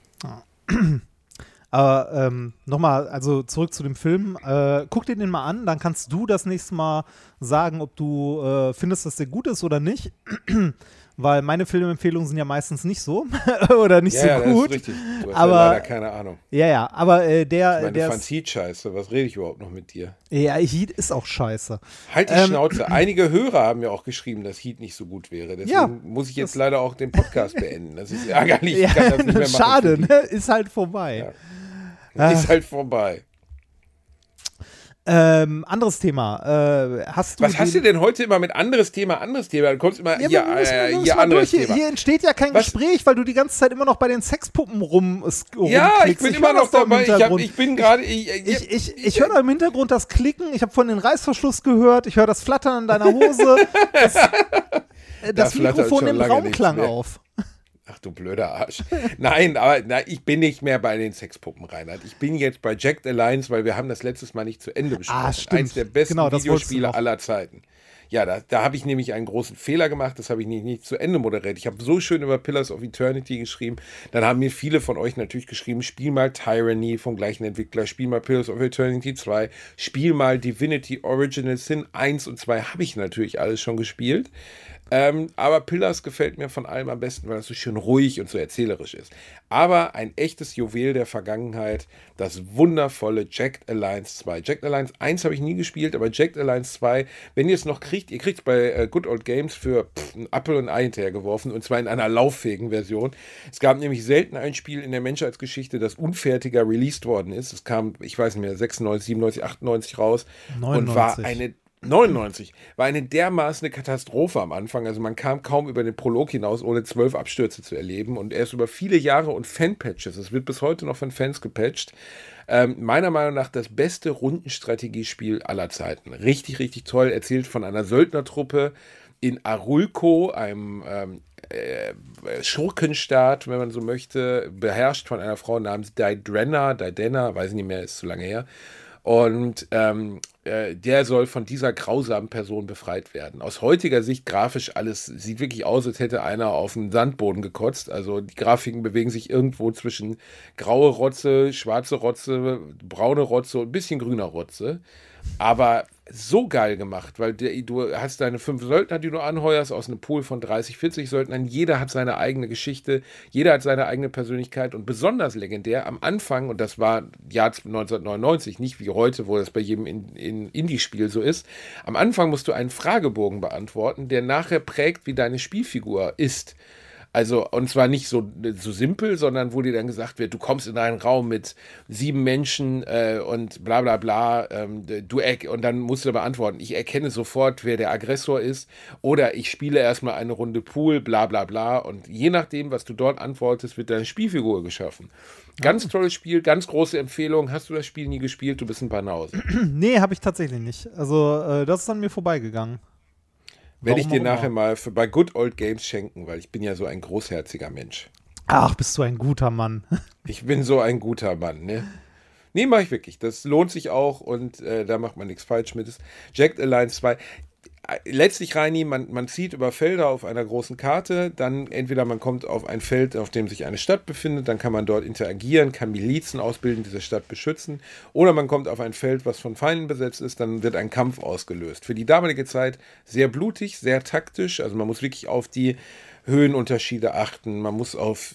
Aber nochmal, also zurück zu dem Film. Guck dir den mal an, dann kannst du das nächste Mal sagen, ob du findest, dass der gut ist oder nicht. Weil meine Filmempfehlungen sind ja meistens nicht so oder nicht so gut. Das ist richtig. Du hast aber ja leider keine Ahnung. Ja, aber der. Ich meine, der du fandst Heat scheiße. Was rede ich überhaupt noch mit dir? Ja, Heat ist auch scheiße. Halt die Schnauze. Einige Hörer haben ja auch geschrieben, dass Heat nicht so gut wäre. Deswegen muss ich jetzt leider auch den Podcast beenden. Das ist ärgerlich. Ich kann das nicht mehr machen. Schade, ne? Ist halt vorbei. Ja. Ist halt vorbei. Anderes Thema. Was hast du denn heute immer mit anderes Thema? Du kommst immer hier anderes Thema. Hier entsteht ja kein Gespräch, weil du die ganze Zeit immer noch bei den Sexpuppen rumklickst. Ja, ich bin immer noch dabei. Ich bin gerade. Ich höre da im Hintergrund das Klicken. Ich habe von den Reißverschluss gehört. Ich höre das Flattern an deiner Hose. Das Mikrofon im Raum klang auf. Ach du blöder Arsch. Nein, aber ich bin nicht mehr bei den Sexpuppen, Reinhard. Ich bin jetzt bei Jacked Alliance, weil wir haben das letztes Mal nicht zu Ende besprochen. Stimmt. Eins der besten genau, Videospiele aller Zeiten. Ja, da habe ich nämlich einen großen Fehler gemacht, das habe ich nicht zu Ende moderiert. Ich habe so schön über Pillars of Eternity geschrieben, dann haben mir viele von euch natürlich geschrieben, spiel mal Tyranny vom gleichen Entwickler, spiel mal Pillars of Eternity 2, spiel mal Divinity Original Sin 1 und 2, habe ich natürlich alles schon gespielt. Aber Pillars gefällt mir von allem am besten, weil es so schön ruhig und so erzählerisch ist. Aber ein echtes Juwel der Vergangenheit, das wundervolle Jacked Alliance 2. Jacked Alliance 1 habe ich nie gespielt, aber Jacked Alliance 2, wenn ihr es noch kriegt, ihr kriegt es bei Good Old Games für ein Apfel und ein Ei hinterhergeworfen, und zwar in einer lauffähigen Version. Es gab nämlich selten ein Spiel in der Menschheitsgeschichte, das unfertiger released worden ist. Es kam, ich weiß nicht mehr, 96, 97, 98 raus 99. Und war eine 99 war eine dermaßen Katastrophe am Anfang. Also man kam kaum über den Prolog hinaus, ohne 12 Abstürze zu erleben. Und erst über viele Jahre und Fanpatches, es wird bis heute noch von Fans gepatcht, meiner Meinung nach das beste Rundenstrategiespiel aller Zeiten. Richtig, richtig toll. Erzählt von einer Söldnertruppe in Arulco, einem Schurkenstaat, wenn man so möchte, beherrscht von einer Frau namens Didenna, weiß ich nicht mehr, ist zu lange her. Und der soll von dieser grausamen Person befreit werden. Aus heutiger Sicht grafisch alles, sieht wirklich aus, als hätte einer auf den Sandboden gekotzt. Also die Grafiken bewegen sich irgendwo zwischen graue Rotze, schwarze Rotze, braune Rotze und ein bisschen grüner Rotze. Aber so geil gemacht, weil du hast deine 5 Söldner, die du anheuerst, aus einem Pool von 30, 40 Söldnern. Jeder hat seine eigene Geschichte, jeder hat seine eigene Persönlichkeit, und besonders legendär am Anfang, und das war Jahr 1999, nicht wie heute, wo das bei jedem Indie-Spiel so ist. Am Anfang musst du einen Fragebogen beantworten, der nachher prägt, wie deine Spielfigur ist. Also, und zwar nicht so simpel, sondern wo dir dann gesagt wird, du kommst in einen Raum mit 7 Menschen und bla bla bla, und dann musst du beantworten, ich erkenne sofort, wer der Aggressor ist, oder ich spiele erstmal eine Runde Pool, bla bla bla, und je nachdem, was du dort antwortest, wird deine Spielfigur geschaffen. Ganz tolles Spiel, ganz große Empfehlung. Hast du das Spiel nie gespielt? Du bist ein Banause. Nee, habe ich tatsächlich nicht. Also, das ist an mir vorbeigegangen. Werde ich dir nachher mal bei Good Old Games schenken, weil ich bin ja so ein großherziger Mensch. Ach, bist du ein guter Mann. Ich bin so ein guter Mann, ne? Nee, mache ich wirklich. Das lohnt sich auch, und da macht man nichts falsch mit. Jacked Alliance 2. Letztlich, Reini, man zieht über Felder auf einer großen Karte, dann entweder man kommt auf ein Feld, auf dem sich eine Stadt befindet, dann kann man dort interagieren, kann Milizen ausbilden, diese Stadt beschützen, oder man kommt auf ein Feld, was von Feinden besetzt ist, dann wird ein Kampf ausgelöst. Für die damalige Zeit sehr blutig, sehr taktisch, also man muss wirklich auf die Höhenunterschiede achten, man muss auf,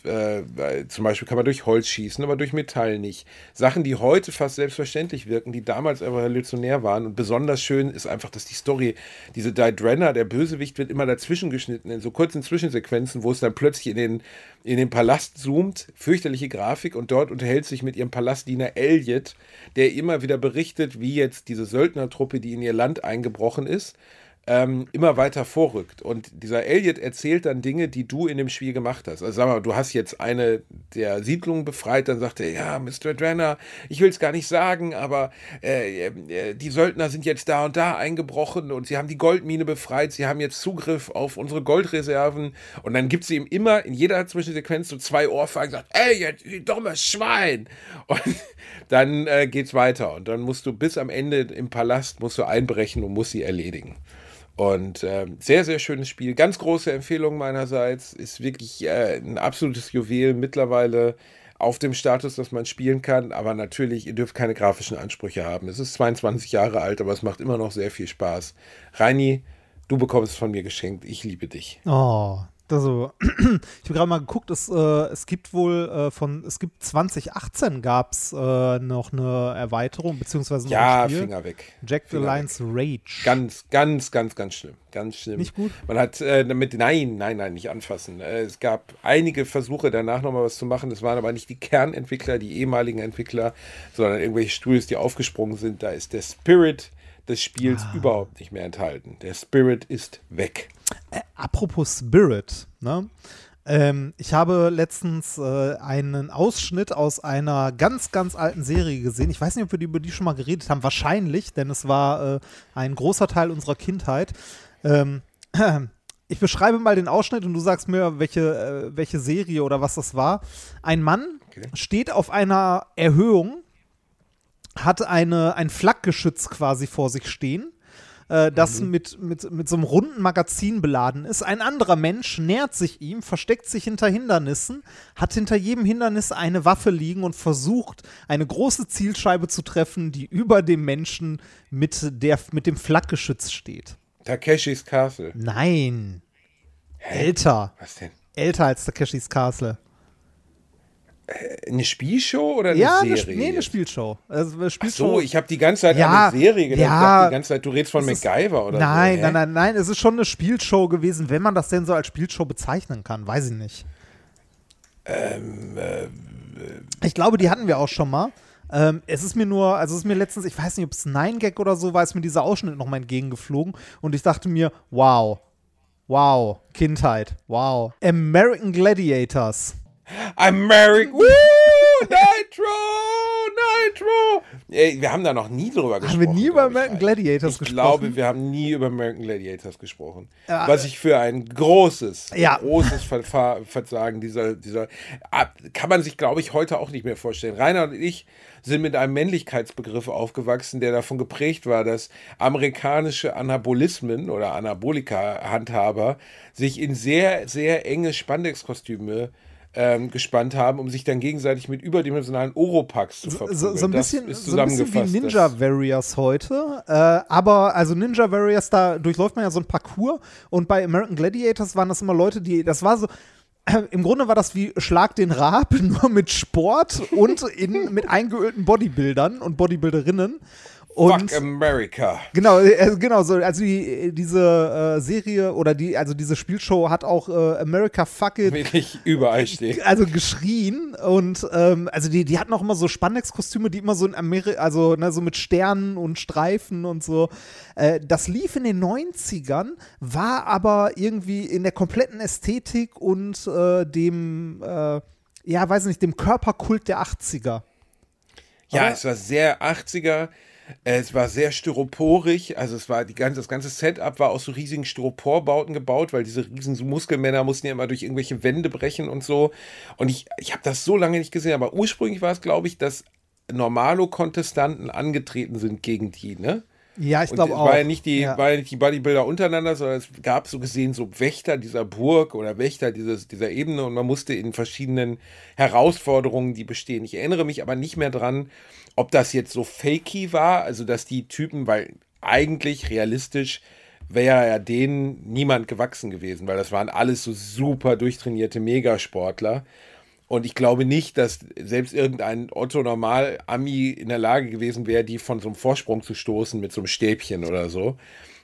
zum Beispiel kann man durch Holz schießen, aber durch Metall nicht. Sachen, die heute fast selbstverständlich wirken, die damals aber revolutionär waren, und besonders schön ist einfach, dass die Story, diese Didenna, der Bösewicht, wird immer dazwischen geschnitten, in so kurzen Zwischensequenzen, wo es dann plötzlich in den Palast zoomt, fürchterliche Grafik, und dort unterhält sich mit ihrem Palastdiener Elliot, der immer wieder berichtet, wie jetzt diese Söldnertruppe, die in ihr Land eingebrochen ist, immer weiter vorrückt. Und dieser Elliot erzählt dann Dinge, die du in dem Spiel gemacht hast. Also sag mal, du hast jetzt eine der Siedlungen befreit, dann sagt er, ja, Mr. Drenner, ich will es gar nicht sagen, aber die Söldner sind jetzt da und da eingebrochen und sie haben die Goldmine befreit, sie haben jetzt Zugriff auf unsere Goldreserven. Und dann gibt sie ihm immer in jeder Zwischensequenz so 2 Ohrfeigen und sagt, ey, jetzt, dummes Schwein! Und dann geht's weiter. Und dann musst du bis am Ende im Palast musst du einbrechen und musst sie erledigen. Und sehr, sehr schönes Spiel. Ganz große Empfehlung meinerseits. Ist wirklich ein absolutes Juwel mittlerweile auf dem Status, dass man spielen kann. Aber natürlich, ihr dürft keine grafischen Ansprüche haben. Es ist 22 Jahre alt, aber es macht immer noch sehr viel Spaß. Reini, du bekommst es von mir geschenkt. Ich liebe dich. Oh, also, ich habe gerade mal geguckt, es gibt wohl es gibt 2018 gab es noch eine Erweiterung, beziehungsweise noch ein Spiel. Finger weg. Jack the Lions Rage. Ganz, ganz, ganz, ganz schlimm. Ganz schlimm. Nicht gut? Man hat nein, nicht anfassen. Es gab einige Versuche, danach nochmal was zu machen. Das waren aber nicht die Kernentwickler, die ehemaligen Entwickler, sondern irgendwelche Studios, die aufgesprungen sind. Da ist der Spirit des Spiels überhaupt nicht mehr enthalten. Der Spirit ist weg. Apropos Spirit, ne? Ich habe letztens einen Ausschnitt aus einer ganz, ganz alten Serie gesehen. Ich weiß nicht, ob wir über die schon mal geredet haben. Wahrscheinlich, denn es war ein großer Teil unserer Kindheit. Ich beschreibe mal den Ausschnitt und du sagst mir, welche Serie oder was das war. Ein Mann steht auf einer Erhöhung, hat ein Flakgeschütz quasi vor sich stehen, das mit so einem runden Magazin beladen ist. Ein anderer Mensch nähert sich ihm, versteckt sich hinter Hindernissen, hat hinter jedem Hindernis eine Waffe liegen und versucht, eine große Zielscheibe zu treffen, die über dem Menschen mit dem Flakgeschütz steht. Takeshis Castle. Nein. Älter. Was denn? Älter als Takeshis Castle. Eine Spielshow oder eine Serie? Eine Spielshow. Also eine Spielshow. Ach so, ich habe die ganze Zeit an eine Serie gedacht. Ich dachte die ganze Zeit, du redest von MacGyver oder so. Nein, es ist schon eine Spielshow gewesen, wenn man das denn so als Spielshow bezeichnen kann. Weiß ich nicht. Ich glaube, die hatten wir auch schon mal. Es ist mir letztens, ich weiß nicht, ob es 9gag oder so war, ist mir dieser Ausschnitt nochmal entgegengeflogen und ich dachte mir, wow, Kindheit, wow. American Gladiators. Nitro! Ey, wir haben da noch nie drüber gesprochen. Haben wir nie über American Gladiators gesprochen? Ich glaube, wir haben nie über American Gladiators gesprochen. Was ich für ein großes Versagen dieser kann man sich, glaube ich, heute auch nicht mehr vorstellen. Rainer und ich sind mit einem Männlichkeitsbegriff aufgewachsen, der davon geprägt war, dass amerikanische Anabolismen oder Anabolika-Handhaber sich in sehr, sehr enge Spandexkostüme gespannt haben, um sich dann gegenseitig mit überdimensionalen Oropax zu verprügeln. So ein bisschen wie Ninja Warriors heute, aber also Ninja Warriors, da durchläuft man ja so ein Parcours und bei American Gladiators waren das immer Leute, das war so, im Grunde war das wie Schlag den Raab, nur mit Sport und mit eingeölten Bodybuildern und Bodybuilderinnen. Und Fuck America. Genau so. Also diese Serie oder diese Spielshow hat auch America Fuck It wirklich überall stehen. Also geschrien und also die hatten auch immer so Spandex-Kostüme, die immer so in Amerika, also so mit Sternen und Streifen und so. Das lief in den 90ern, war aber irgendwie in der kompletten Ästhetik und dem Körperkult der 80er. Ja, es war sehr 80er. Es war sehr styroporig, also das ganze Setup war aus so riesigen Styroporbauten gebaut, weil diese riesen Muskelmänner mussten ja immer durch irgendwelche Wände brechen und so. Und ich habe das so lange nicht gesehen, aber ursprünglich war es, glaube ich, dass Normalo-Kontestanten angetreten sind gegen die, ne? Ja, ich glaube auch. War ja nicht die Bodybuilder untereinander, sondern es gab so gesehen so Wächter dieser Burg oder Wächter dieser Ebene und man musste in verschiedenen Herausforderungen die bestehen. Ich erinnere mich aber nicht mehr dran, ob das jetzt so fakey war, also dass die Typen, weil eigentlich realistisch wäre ja denen niemand gewachsen gewesen, weil das waren alles so super durchtrainierte Megasportler. Und ich glaube nicht, dass selbst irgendein Otto-Normal-Ami in der Lage gewesen wäre, die von so einem Vorsprung zu stoßen mit so einem Stäbchen oder so.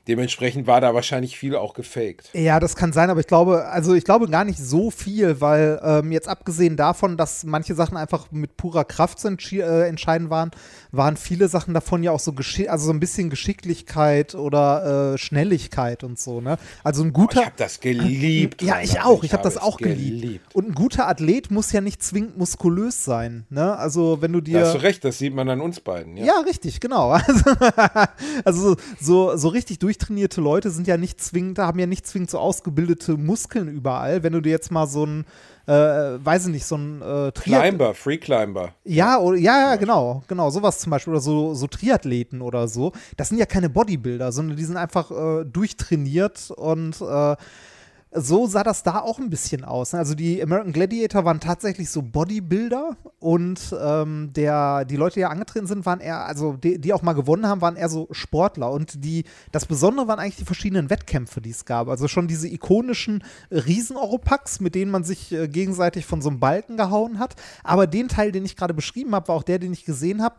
Dementsprechend war da wahrscheinlich viel auch gefaked. Ja, das kann sein, aber ich glaube gar nicht so viel, weil jetzt abgesehen davon, dass manche Sachen einfach mit purer Kraft entscheidend waren viele Sachen davon ja auch so so ein bisschen Geschicklichkeit oder Schnelligkeit und so, ne? Also ein guter. Ich habe das geliebt. Ja, ich auch. Ich habe das auch geliebt. Und ein guter Athlet muss ja nicht zwingend muskulös sein, ne? Also wenn du dir. Da hast du recht, das sieht man an uns beiden. Ja, richtig, genau. Also so richtig durchtrainierte Leute haben ja nicht zwingend so ausgebildete Muskeln überall. Wenn du dir jetzt mal so ein, weiß ich nicht, so ein Free Climber. Ja, genau, sowas zum Beispiel. Oder so Triathleten oder so. Das sind ja keine Bodybuilder, sondern die sind einfach durchtrainiert und so sah das da auch ein bisschen aus. Also die American Gladiator waren tatsächlich so Bodybuilder und die Leute, die ja angetreten sind, waren eher, also die auch mal gewonnen haben, waren eher so Sportler. Und das Besondere waren eigentlich die verschiedenen Wettkämpfe, die es gab. Also schon diese ikonischen Riesen-Oropax, mit denen man sich gegenseitig von so einem Balken gehauen hat. Aber den Teil, den ich gerade beschrieben habe, war auch der, den ich gesehen habe,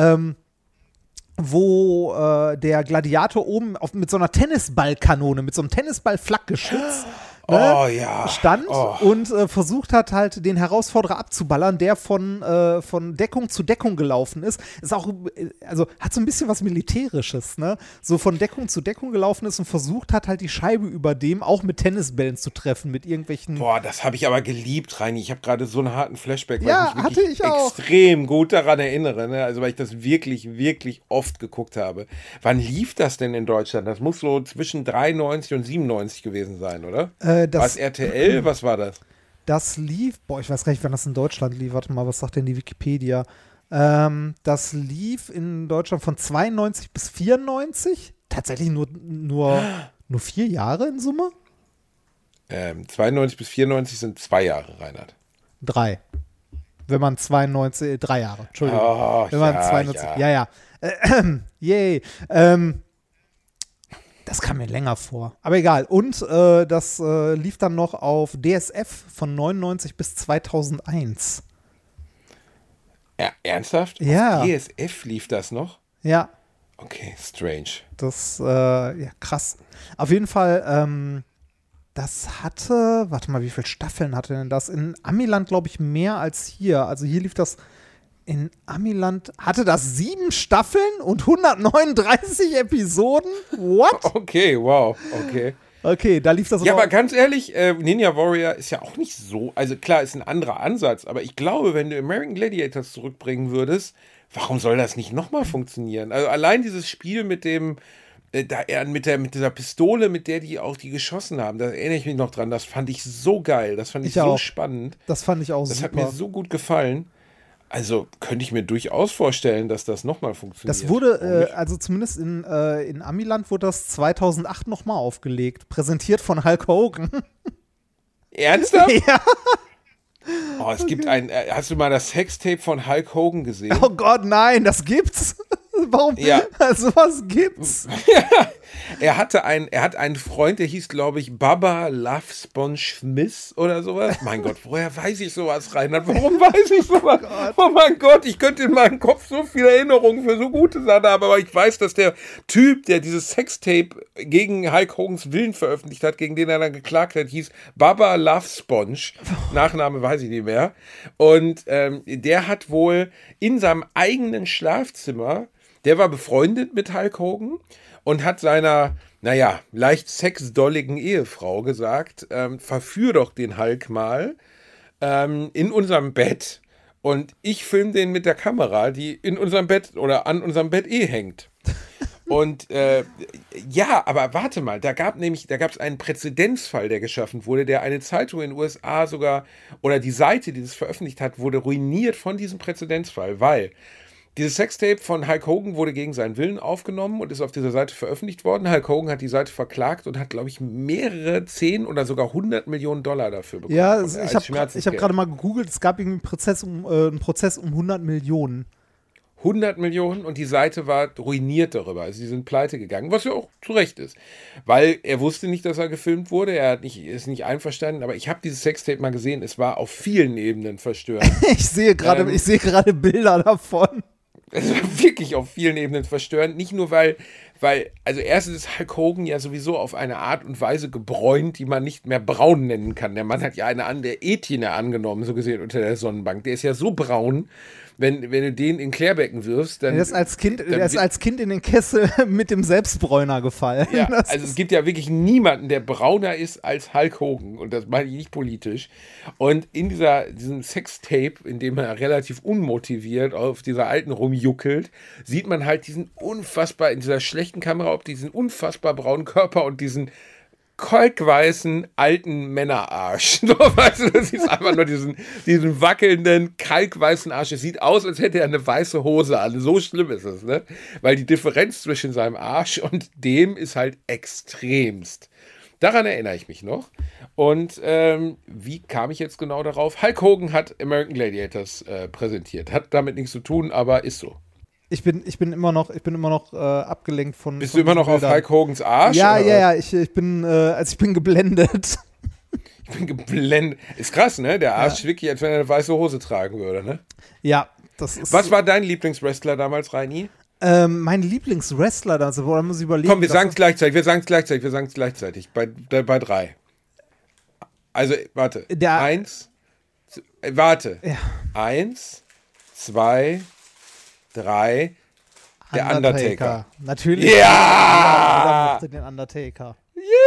wo der Gladiator oben mit so einer Tennisballkanone, mit so einem Tennisball-Flakgeschütz stand und versucht hat, halt den Herausforderer abzuballern, der von Deckung zu Deckung gelaufen ist. Ist auch, also hat so ein bisschen was Militärisches, ne? So von Deckung zu Deckung gelaufen ist und versucht hat, halt die Scheibe über dem auch mit Tennisbällen zu treffen, mit irgendwelchen. Boah, das habe ich aber geliebt, Reini. Ich habe gerade so einen harten Flashback, weil ja, ich mich wirklich extrem gut daran erinnere, ne? Also weil ich das wirklich, wirklich oft geguckt habe. Wann lief das denn in Deutschland? Das muss so zwischen 93 und 97 gewesen sein, oder? Was RTL? Was war das? Das lief, ich weiß gar nicht, wann das in Deutschland lief. Warte mal, was sagt denn die Wikipedia? Das lief in Deutschland von 92 bis 94. Tatsächlich nur 4 Jahre in Summe? 92 bis 94 sind 2 Jahre, Reinhard. 3. Wenn man 3 Jahre, Entschuldigung. Wenn man 92, ja. Yay. Das kam mir länger vor. Aber egal. Und das lief dann noch auf DSF von 99 bis 2001. Ja, ernsthaft? Ja. Auf DSF lief das noch? Ja. Okay, strange. Das, krass. Auf jeden Fall, das hatte, warte mal, wie viele Staffeln hatte denn das? In Amiland, glaube ich, mehr als hier. Also hier lief das. In Amiland hatte das 7 Staffeln und 139 Episoden? What? Okay, wow, okay. Okay, da lief das Ja, aber ganz ehrlich, Ninja Warrior ist ja auch nicht so, also klar, ist ein anderer Ansatz, aber ich glaube, wenn du American Gladiators zurückbringen würdest, warum soll das nicht nochmal funktionieren? Also allein dieses Spiel mit dem, mit dieser Pistole, mit der die auch die geschossen haben, da erinnere ich mich noch dran, das fand ich so geil, das fand ich so spannend. Das fand ich auch super. Das hat mir so gut gefallen. Also könnte ich mir durchaus vorstellen, dass das nochmal funktioniert. Das wurde, also zumindest in Amiland wurde das 2008 nochmal aufgelegt. Präsentiert von Hulk Hogan. Ernsthaft? Ja. Oh, es gibt hast du mal das Sextape von Hulk Hogan gesehen? Oh Gott, nein, das gibt's. Warum? Ja. Sowas gibt's. Er hat einen Freund, der hieß, glaube ich, Baba Love Sponge Smith oder sowas. Mein Gott, woher weiß ich sowas, Reinhard? Warum weiß ich sowas? Oh mein Gott, ich könnte in meinem Kopf so viele Erinnerungen für so gute Sachen haben, aber ich weiß, dass der Typ, der dieses Sextape gegen Hulk Hogans Willen veröffentlicht hat, gegen den er dann geklagt hat, hieß Baba Love Sponge. Nachname weiß ich nicht mehr. Und der hat wohl in seinem eigenen Schlafzimmer, der war befreundet mit Hulk Hogan und hat seiner, leicht sexdolligen Ehefrau gesagt, verführ doch den Hulk mal in unserem Bett und ich filme den mit der Kamera, die in unserem Bett oder an unserem Bett hängt. Und aber warte mal, da gab es einen Präzedenzfall, der geschaffen wurde, der eine Zeitung in den USA sogar, oder die Seite, die das veröffentlicht hat, wurde ruiniert von diesem Präzedenzfall, weil dieses Sextape von Hulk Hogan wurde gegen seinen Willen aufgenommen und ist auf dieser Seite veröffentlicht worden. Hulk Hogan hat die Seite verklagt und hat, glaube ich, mehrere 10 oder sogar 100 Millionen Dollar dafür bekommen. Ja, ich habe gerade mal gegoogelt, es gab irgendwie einen Prozess um 100 Millionen. 100 Millionen und die Seite war ruiniert darüber. Also sie sind pleite gegangen, was ja auch zu Recht ist. Weil er wusste nicht, dass er gefilmt wurde, ist nicht einverstanden, aber ich habe dieses Sextape mal gesehen, es war auf vielen Ebenen verstörend. Ich sehe gerade Bilder davon. Es war wirklich auf vielen Ebenen verstörend. Nicht nur, weil weil, also erstens ist Hulk Hogan ja sowieso auf eine Art und Weise gebräunt, die man nicht mehr braun nennen kann. Der Mann hat ja eine andere Ethine angenommen, so gesehen, unter der Sonnenbank. Der ist ja so braun, wenn du den in Klärbecken wirfst, dann... Er ist als Kind in den Kessel mit dem Selbstbräuner gefallen. Ja, also es gibt ja wirklich niemanden, der brauner ist als Hulk Hogan. Und das meine ich nicht politisch. Und in diesem Sextape, in dem er relativ unmotiviert auf dieser Alten rumjuckelt, sieht man halt diesen unfassbar, in dieser schlechten Kamera, diesen unfassbar braunen Körper und diesen kalkweißen alten Männerarsch. So, weißt du, das ist einfach nur diesen wackelnden, kalkweißen Arsch. Es sieht aus, als hätte er eine weiße Hose an. So schlimm ist es, ne? Weil die Differenz zwischen seinem Arsch und dem ist halt extremst. Daran erinnere ich mich noch. Und wie kam ich jetzt genau darauf? Hulk Hogan hat American Gladiators präsentiert. Hat damit nichts zu tun, aber ist so. Ich bin immer noch abgelenkt von. Bist du immer noch Bildern. auf Hulk Hogans Arsch? Ja. Ich bin geblendet. Ich bin geblendet. Ist krass, ne? Der Arsch ist wirklich, als wenn er eine weiße Hose tragen würde, ne? Ja, das ist. Was war dein Lieblingswrestler damals, Reini? Mein Lieblingswrestler, da muss ich überlegen. Komm, wir sagen es gleichzeitig. Bei 3. Also, warte. Ja. 1, 2, 3. Der Undertaker. Natürlich. Ja! Jeder mochte den Undertaker.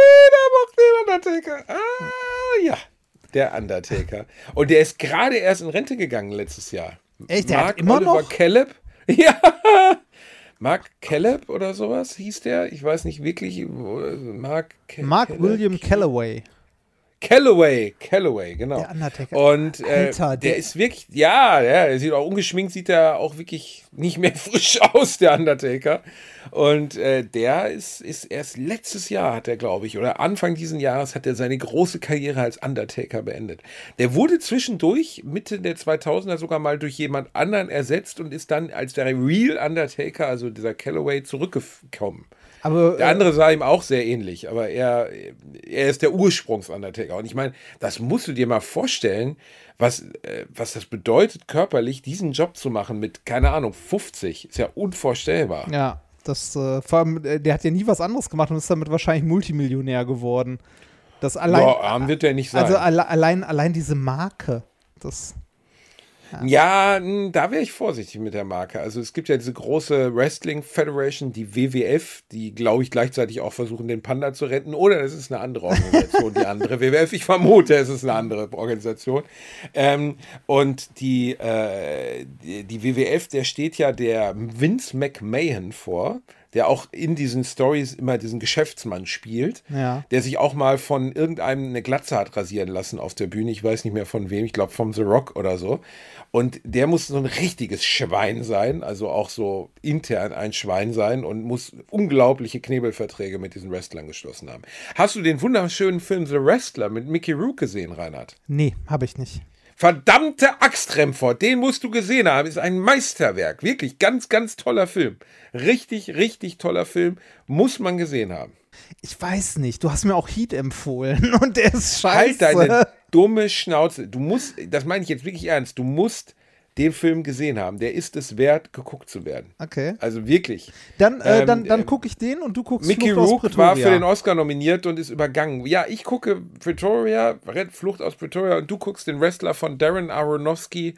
Ja. Der Undertaker. Und der ist gerade erst in Rente gegangen letztes Jahr. Echt? Der hat immer noch? Caleb? Ja. Mark Caleb oder sowas hieß der? Ich weiß nicht wirklich. Mark William Calloway. Calloway, genau. Der Undertaker. Und Alter, der ist wirklich, der sieht auch ungeschminkt, sieht er auch wirklich nicht mehr frisch aus, der Undertaker. Und der ist erst letztes Jahr, hat er, glaube ich, oder Anfang diesen Jahres hat er seine große Karriere als Undertaker beendet. Der wurde zwischendurch, Mitte der 2000er, sogar mal durch jemand anderen ersetzt und ist dann als der Real Undertaker, also dieser Calloway, zurückgekommen. Aber, der andere sah ihm auch sehr ähnlich, aber er ist der Ursprungs-Undertaker. Und ich meine, das musst du dir mal vorstellen, was das bedeutet, körperlich diesen Job zu machen mit, keine Ahnung, 50. Ist ja unvorstellbar. Ja, vor allem, der hat ja nie was anderes gemacht und ist damit wahrscheinlich Multimillionär geworden. Das allein, arm wird er nicht sein. Also allein diese Marke, das... Ja, da wäre ich vorsichtig mit der Marke. Also es gibt ja diese große Wrestling Federation, die WWF, die, glaube ich, gleichzeitig auch versuchen, den Panda zu retten. Oder es ist eine andere Organisation, die andere WWF. Ich vermute, es ist eine andere Organisation. Und die WWF, der steht ja der Vince McMahon vor, der auch in diesen Stories immer diesen Geschäftsmann spielt, der sich auch mal von irgendeinem eine Glatze hat rasieren lassen auf der Bühne. Ich weiß nicht mehr von wem, ich glaube vom The Rock oder so. Und der muss so ein richtiges Schwein sein, also auch so intern ein Schwein sein und muss unglaubliche Knebelverträge mit diesen Wrestlern geschlossen haben. Hast du den wunderschönen Film The Wrestler mit Mickey Rourke gesehen, Reinhard? Nee, habe ich nicht. Verdammte Axt, Remford, den musst du gesehen haben. Ist ein Meisterwerk. Wirklich ganz, ganz toller Film. Richtig, richtig toller Film. Muss man gesehen haben. Ich weiß nicht. Du hast mir auch Heat empfohlen und der ist scheiße. Halt deine dumme Schnauze. Du musst, das meine ich jetzt wirklich ernst, du musst den Film gesehen haben. Der ist es wert, geguckt zu werden. Okay. Also wirklich. Dann gucke ich den und du guckst Mickey Flucht aus Rourke Pretoria. war für den Oscar nominiert und ist übergangen. Ja, ich gucke Flucht aus Pretoria und du guckst den Wrestler von Darren Aronofsky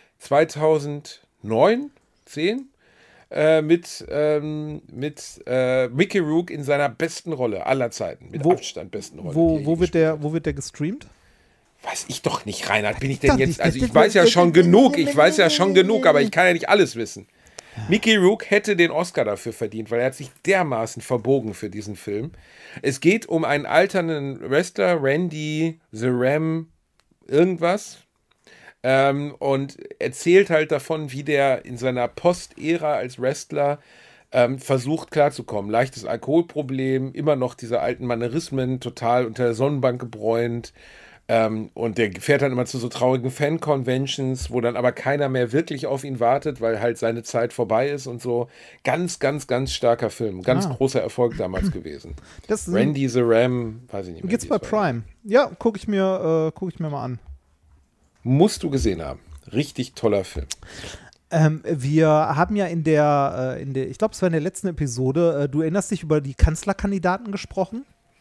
2009, 10 mit Mickey Rourke in seiner besten Rolle aller Zeiten. Mit Abstand besten Rolle. Wo wird der gestreamt? Weiß ich doch nicht, Reinhard, bin ich denn jetzt, also ich weiß ja schon genug, aber ich kann ja nicht alles wissen. Mickey Rourke hätte den Oscar dafür verdient, weil er hat sich dermaßen verbogen für diesen Film. Es geht um einen alternden Wrestler, Randy the Ram irgendwas, und erzählt halt davon, wie der in seiner Post-Ära als Wrestler versucht klarzukommen. Leichtes Alkoholproblem, immer noch diese alten Manierismen, total unter der Sonnenbank gebräunt. Und der fährt dann immer zu so traurigen Fan-Conventions, wo dann aber keiner mehr wirklich auf ihn wartet, weil halt seine Zeit vorbei ist und so. Ganz, ganz, ganz starker Film. Ganz großer Erfolg damals gewesen. Randy the Ram, weiß ich nicht mehr. Geht's bei Prime? Ja, guck ich mir mal an. Musst du gesehen haben. Richtig toller Film. Wir haben ja in der ich glaube, es war in der letzten Episode, du erinnerst dich, über die Kanzlerkandidaten gesprochen?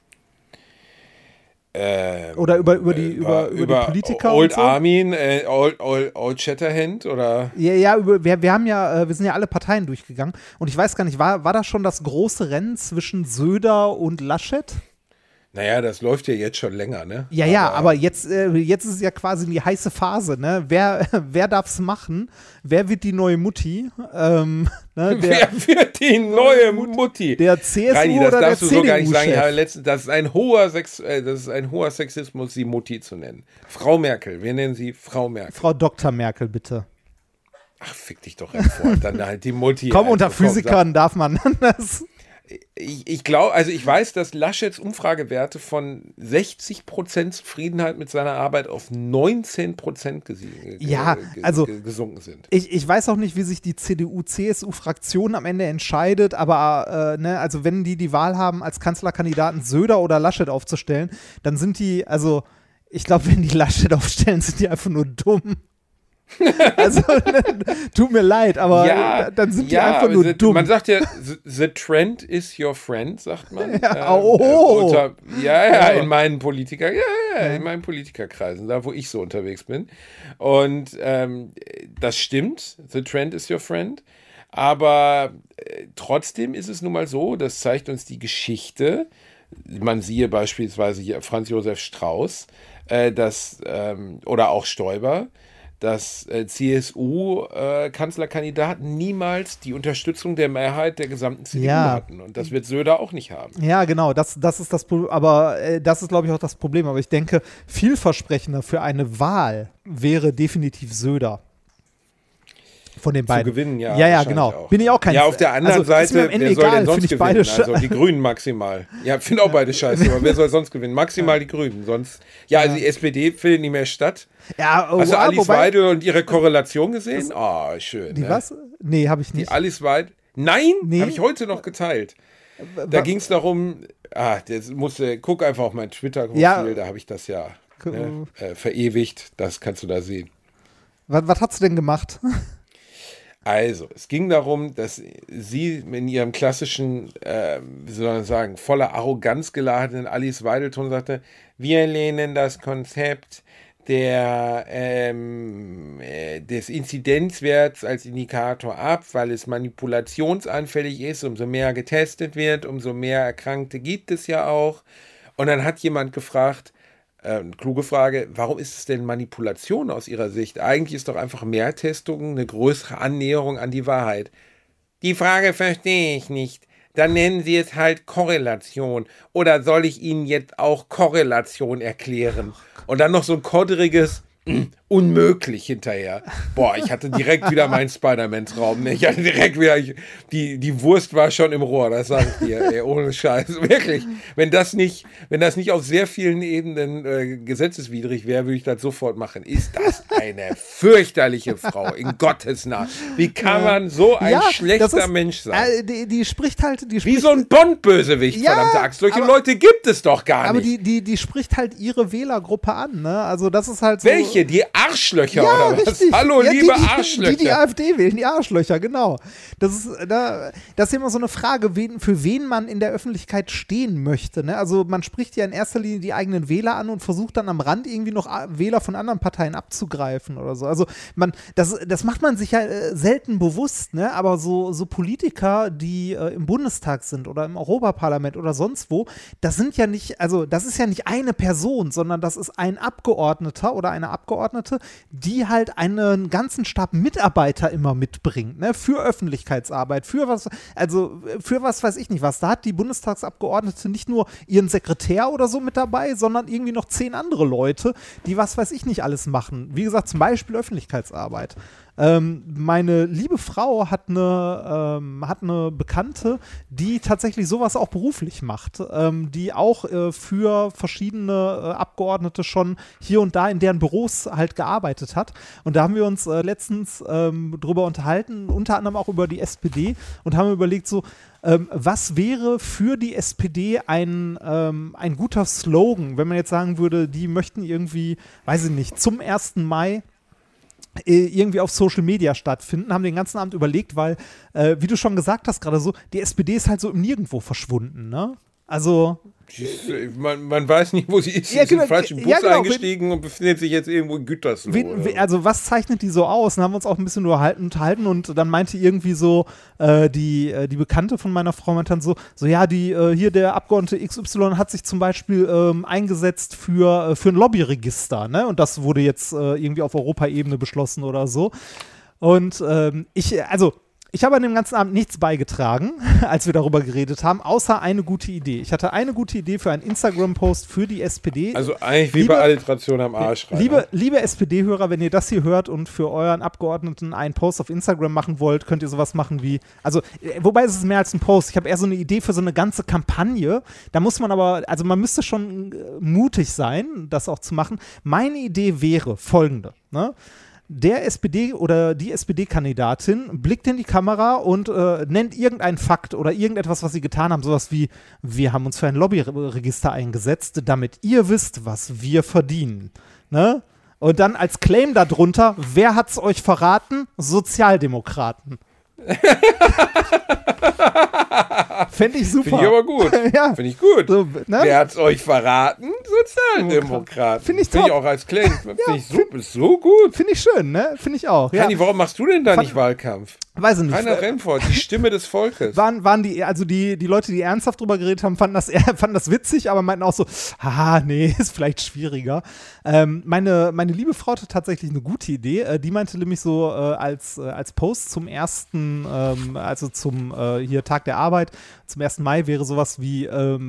Oder über die Politiker Old und so? Armin, Old Shatterhand oder? Ja, wir haben ja, wir sind ja alle Parteien durchgegangen und ich weiß gar nicht, war das schon das große Rennen zwischen Söder und Laschet? Naja, das läuft ja jetzt schon länger, ne? Ja, aber jetzt ist es ja quasi die heiße Phase, ne? Wer darf's machen? Wer wird die neue Mutti? Ne? Wer wird die neue Mutti? Der CSU Reini, das oder der darfst du so gar nicht sagen. CDU-Chef? Das ist ein hoher Sexismus, sie Mutti zu nennen. Frau Merkel, wir nennen sie Frau Merkel. Frau Dr. Merkel, bitte. Ach, fick dich doch hervor. Dann halt die Mutti. Komm, unter Also, Physikern darf man das. Ich glaube, also ich weiß, dass Laschets Umfragewerte von 60% Zufriedenheit mit seiner Arbeit auf 19% gesunken sind. Ich weiß auch nicht, wie sich die CDU-CSU-Fraktion am Ende entscheidet, aber ne, also wenn die Wahl haben, als Kanzlerkandidaten Söder oder Laschet aufzustellen, dann sind die, also ich glaube, wenn die Laschet aufstellen, sind die einfach nur dumm. Also, tut mir leid, aber dann sind die einfach nur dumm. Man sagt ja, the trend is your friend, sagt man. In meinen in meinen Politikerkreisen, da wo ich so unterwegs bin. Und das stimmt, the trend is your friend. Aber trotzdem ist es nun mal so, das zeigt uns die Geschichte. Man siehe beispielsweise hier Franz Josef Strauß, oder auch Stoiber, dass CSU-Kanzlerkandidaten niemals die Unterstützung der Mehrheit der gesamten CDU hatten. Und das wird Söder auch nicht haben. Ja, genau, das ist das Problem. Aber das ist, glaube ich, auch das Problem. Aber ich denke, vielversprechender für eine Wahl wäre definitiv Söder. Von den beiden. Zu gewinnen, ja. Ja, genau. Auch. Bin ich auch kein. Ja, auf der anderen Seite, wer soll denn sonst gewinnen? Also die Grünen maximal. Ja, finde auch beide scheiße, aber wer soll sonst gewinnen? Maximal die Grünen. Sonst, also die SPD findet nicht mehr statt. Ja, hast du Alice Weidel und ihre Korrelation gesehen? Oh, schön. Die was? Nee, habe ich nicht. Die Alice Weidel. Nein, habe ich heute noch geteilt. Da ging es darum, guck einfach auf mein Twitter-Profil, da habe ich das verewigt. Das kannst du da sehen. Was hat sie denn gemacht? Also, es ging darum, dass sie in ihrem klassischen, wie soll man sagen, voller Arroganz geladenen Alice Weidel-Ton sagte, wir lehnen das Konzept des Inzidenzwerts als Indikator ab, weil es manipulationsanfällig ist. Umso mehr getestet wird, umso mehr Erkrankte gibt es ja auch. Und dann hat jemand gefragt, kluge Frage, warum ist es denn Manipulation aus Ihrer Sicht? Eigentlich ist doch einfach Mehrtestung eine größere Annäherung an die Wahrheit. Die Frage verstehe ich nicht. Dann nennen Sie es halt Korrelation. Oder soll ich Ihnen jetzt auch Korrelation erklären? Und dann noch so ein kodderiges unmöglich hinterher. Boah, ich hatte direkt wieder meinen Spider-Man-Traum. Ne? Ich hatte direkt wieder, die Wurst war schon im Rohr, das sage ich dir, ey, ohne Scheiß. Wirklich, wenn das nicht auf sehr vielen Ebenen gesetzeswidrig wäre, würde ich das sofort machen. Ist das eine fürchterliche Frau, in Gottes Namen. Wie kann man so ein schlechter Mensch sein? Die spricht halt... Wie so ein Bond-Bösewicht, verdammte Axt. Solche Leute gibt es doch gar nicht. Aber die spricht halt ihre Wählergruppe an, ne? Also das ist halt so... Welche? Die Arschlöcher oder was? Richtig. Hallo, liebe Arschlöcher. Die AfD wählen, die Arschlöcher, genau. Das ist immer so eine Frage, für wen man in der Öffentlichkeit stehen möchte. Ne? Also man spricht ja in erster Linie die eigenen Wähler an und versucht dann am Rand irgendwie noch Wähler von anderen Parteien abzugreifen oder so. Also das macht man sich ja selten bewusst, ne? Aber so Politiker, die im Bundestag sind oder im Europaparlament oder sonst wo, das ist ja nicht eine Person, sondern das ist ein Abgeordneter oder eine Abgeordnete, die halt einen ganzen Stab Mitarbeiter immer mitbringt, ne, für Öffentlichkeitsarbeit, für was weiß ich nicht was. Da hat die Bundestagsabgeordnete nicht nur ihren Sekretär oder so mit dabei, sondern irgendwie noch 10 andere Leute, die was weiß ich nicht alles machen. Wie gesagt, zum Beispiel Öffentlichkeitsarbeit. Meine liebe Frau hat eine Bekannte, die tatsächlich sowas auch beruflich macht, die auch für verschiedene Abgeordnete schon hier und da in deren Büros halt gearbeitet hat. Und da haben wir uns letztens drüber unterhalten, unter anderem auch über die SPD und haben überlegt so, was wäre für die SPD ein guter Slogan, wenn man jetzt sagen würde, die möchten irgendwie, weiß ich nicht, zum 1. Mai irgendwie auf Social Media stattfinden, haben den ganzen Abend überlegt, weil, wie du schon gesagt hast gerade so, die SPD ist halt so im Nirgendwo verschwunden, ne? Also Man weiß nicht, wo sie ist. Sie ist in den falschen Bus eingestiegen und befindet sich jetzt irgendwo in Gütersloh. Also was zeichnet die so aus? Dann haben wir uns auch ein bisschen unterhalten und dann meinte irgendwie so die Bekannte von meiner Frau meinte dann so ja, hier der Abgeordnete XY hat sich zum Beispiel eingesetzt für ein Lobbyregister, ne? Und das wurde jetzt irgendwie auf Europaebene beschlossen oder so. Und ich habe an dem ganzen Abend nichts beigetragen, als wir darüber geredet haben, außer eine gute Idee. Ich hatte eine gute Idee für einen Instagram-Post für die SPD. Also eigentlich wie bei Alliteration am Arsch. Liebe SPD-Hörer, wenn ihr das hier hört und für euren Abgeordneten einen Post auf Instagram machen wollt, könnt ihr sowas machen wie, wobei es ist mehr als ein Post. Ich habe eher so eine Idee für so eine ganze Kampagne. Da muss man aber, also man müsste schon mutig sein, das auch zu machen. Meine Idee wäre folgende, ne? Der SPD oder die SPD-Kandidatin blickt in die Kamera und nennt irgendeinen Fakt oder irgendetwas, was sie getan haben. Sowas wie, wir haben uns für ein Lobbyregister eingesetzt, damit ihr wisst, was wir verdienen. Ne? Und dann als Claim darunter, wer hat's euch verraten? Sozialdemokraten. Fände ich super. Finde ich aber gut. Ja. Finde ich gut. So, ne? Wer hat's euch verraten? Sozialdemokraten. Finde ich top. Finde ich auch als Claim. Finde ich so gut. Finde ich schön, ne? Finde ich auch. Ja. Hanni, warum machst du denn da nicht Wahlkampf? Weiß ich nicht. Rainer Remford, die Stimme des Volkes. Waren die Leute, die ernsthaft drüber geredet haben, fanden das witzig, aber meinten auch so, nee, ist vielleicht schwieriger. Meine liebe Frau hatte tatsächlich eine gute Idee. Die meinte nämlich so als Post zum ersten, also zum hier Tag der Arbeit, zum 1. Mai wäre sowas wie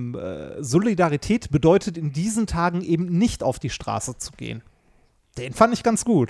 Solidarität bedeutet in diesen Tagen eben nicht auf die Straße zu gehen. Den fand ich ganz gut.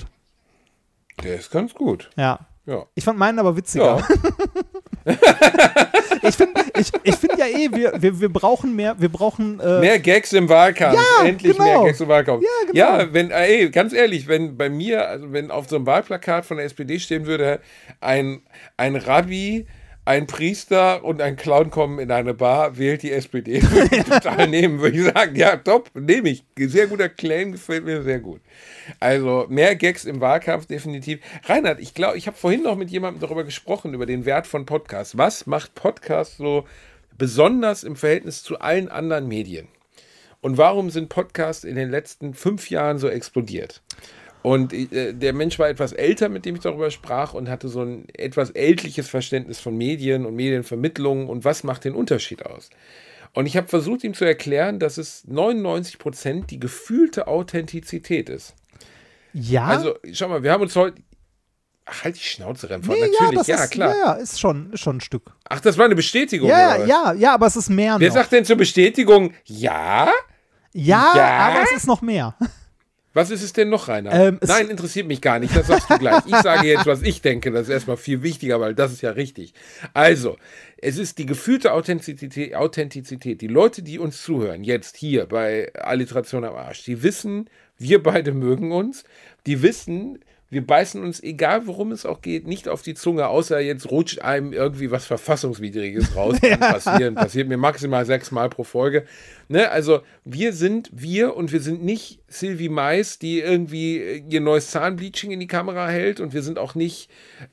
Der ist ganz gut. Ja. Ja. Ich fand meinen aber witziger. Ja. Ich finde ja wir brauchen mehr, mehr Gags im Wahlkampf. Ja, Endlich genau. mehr Gags im Wahlkampf. Ja, genau. Ja, ganz ehrlich, wenn bei mir, also wenn auf so einem Wahlplakat von der SPD stehen würde, ein Rabbi, ein Priester und ein Clown kommen in eine Bar, wählt die SPD. Würde ich total nehmen, würde ich sagen. Ja, top, nehme ich. Sehr guter Claim, gefällt mir sehr gut. Also mehr Gags im Wahlkampf definitiv. Reinhard, ich glaube, ich habe vorhin noch mit jemandem darüber gesprochen, über den Wert von Podcasts. Was macht Podcast so besonders im Verhältnis zu allen anderen Medien? Und warum sind Podcasts in den letzten 5 Jahren so explodiert? Und der Mensch war etwas älter, mit dem ich darüber sprach und hatte so ein etwas ältliches Verständnis von Medien und Medienvermittlung und was macht den Unterschied aus. Und ich habe versucht, ihm zu erklären, dass es 99% die gefühlte Authentizität ist. Ja. Also, schau mal, wir haben uns heute... Ach, halt die Schnauze, Remford, Nee, natürlich, ja, klar. Ja, ist schon ein Stück. Ach, das war eine Bestätigung, Ja, oder was? ja, aber es ist mehr Wer noch. sagt denn zur Bestätigung, ja? Ja, Ja? aber es ist noch mehr. Was ist es denn noch, Rainer? Nein, interessiert mich gar nicht, das sagst du gleich. Ich sage jetzt, was ich denke, das ist erstmal viel wichtiger, weil das ist ja richtig. Also, es ist die gefühlte Authentizität. Die Leute, die uns zuhören, jetzt hier bei Alliteration am Arsch, die wissen, wir beide mögen uns, die wissen, wir beißen uns, egal worum es auch geht, nicht auf die Zunge, außer jetzt rutscht einem irgendwie was Verfassungswidriges raus. Kann passiert mir maximal 6 Mal pro Folge. Ne? Also wir sind wir und wir sind nicht Sylvie Mais, die irgendwie ihr neues Zahnbleaching in die Kamera hält, und wir sind auch nicht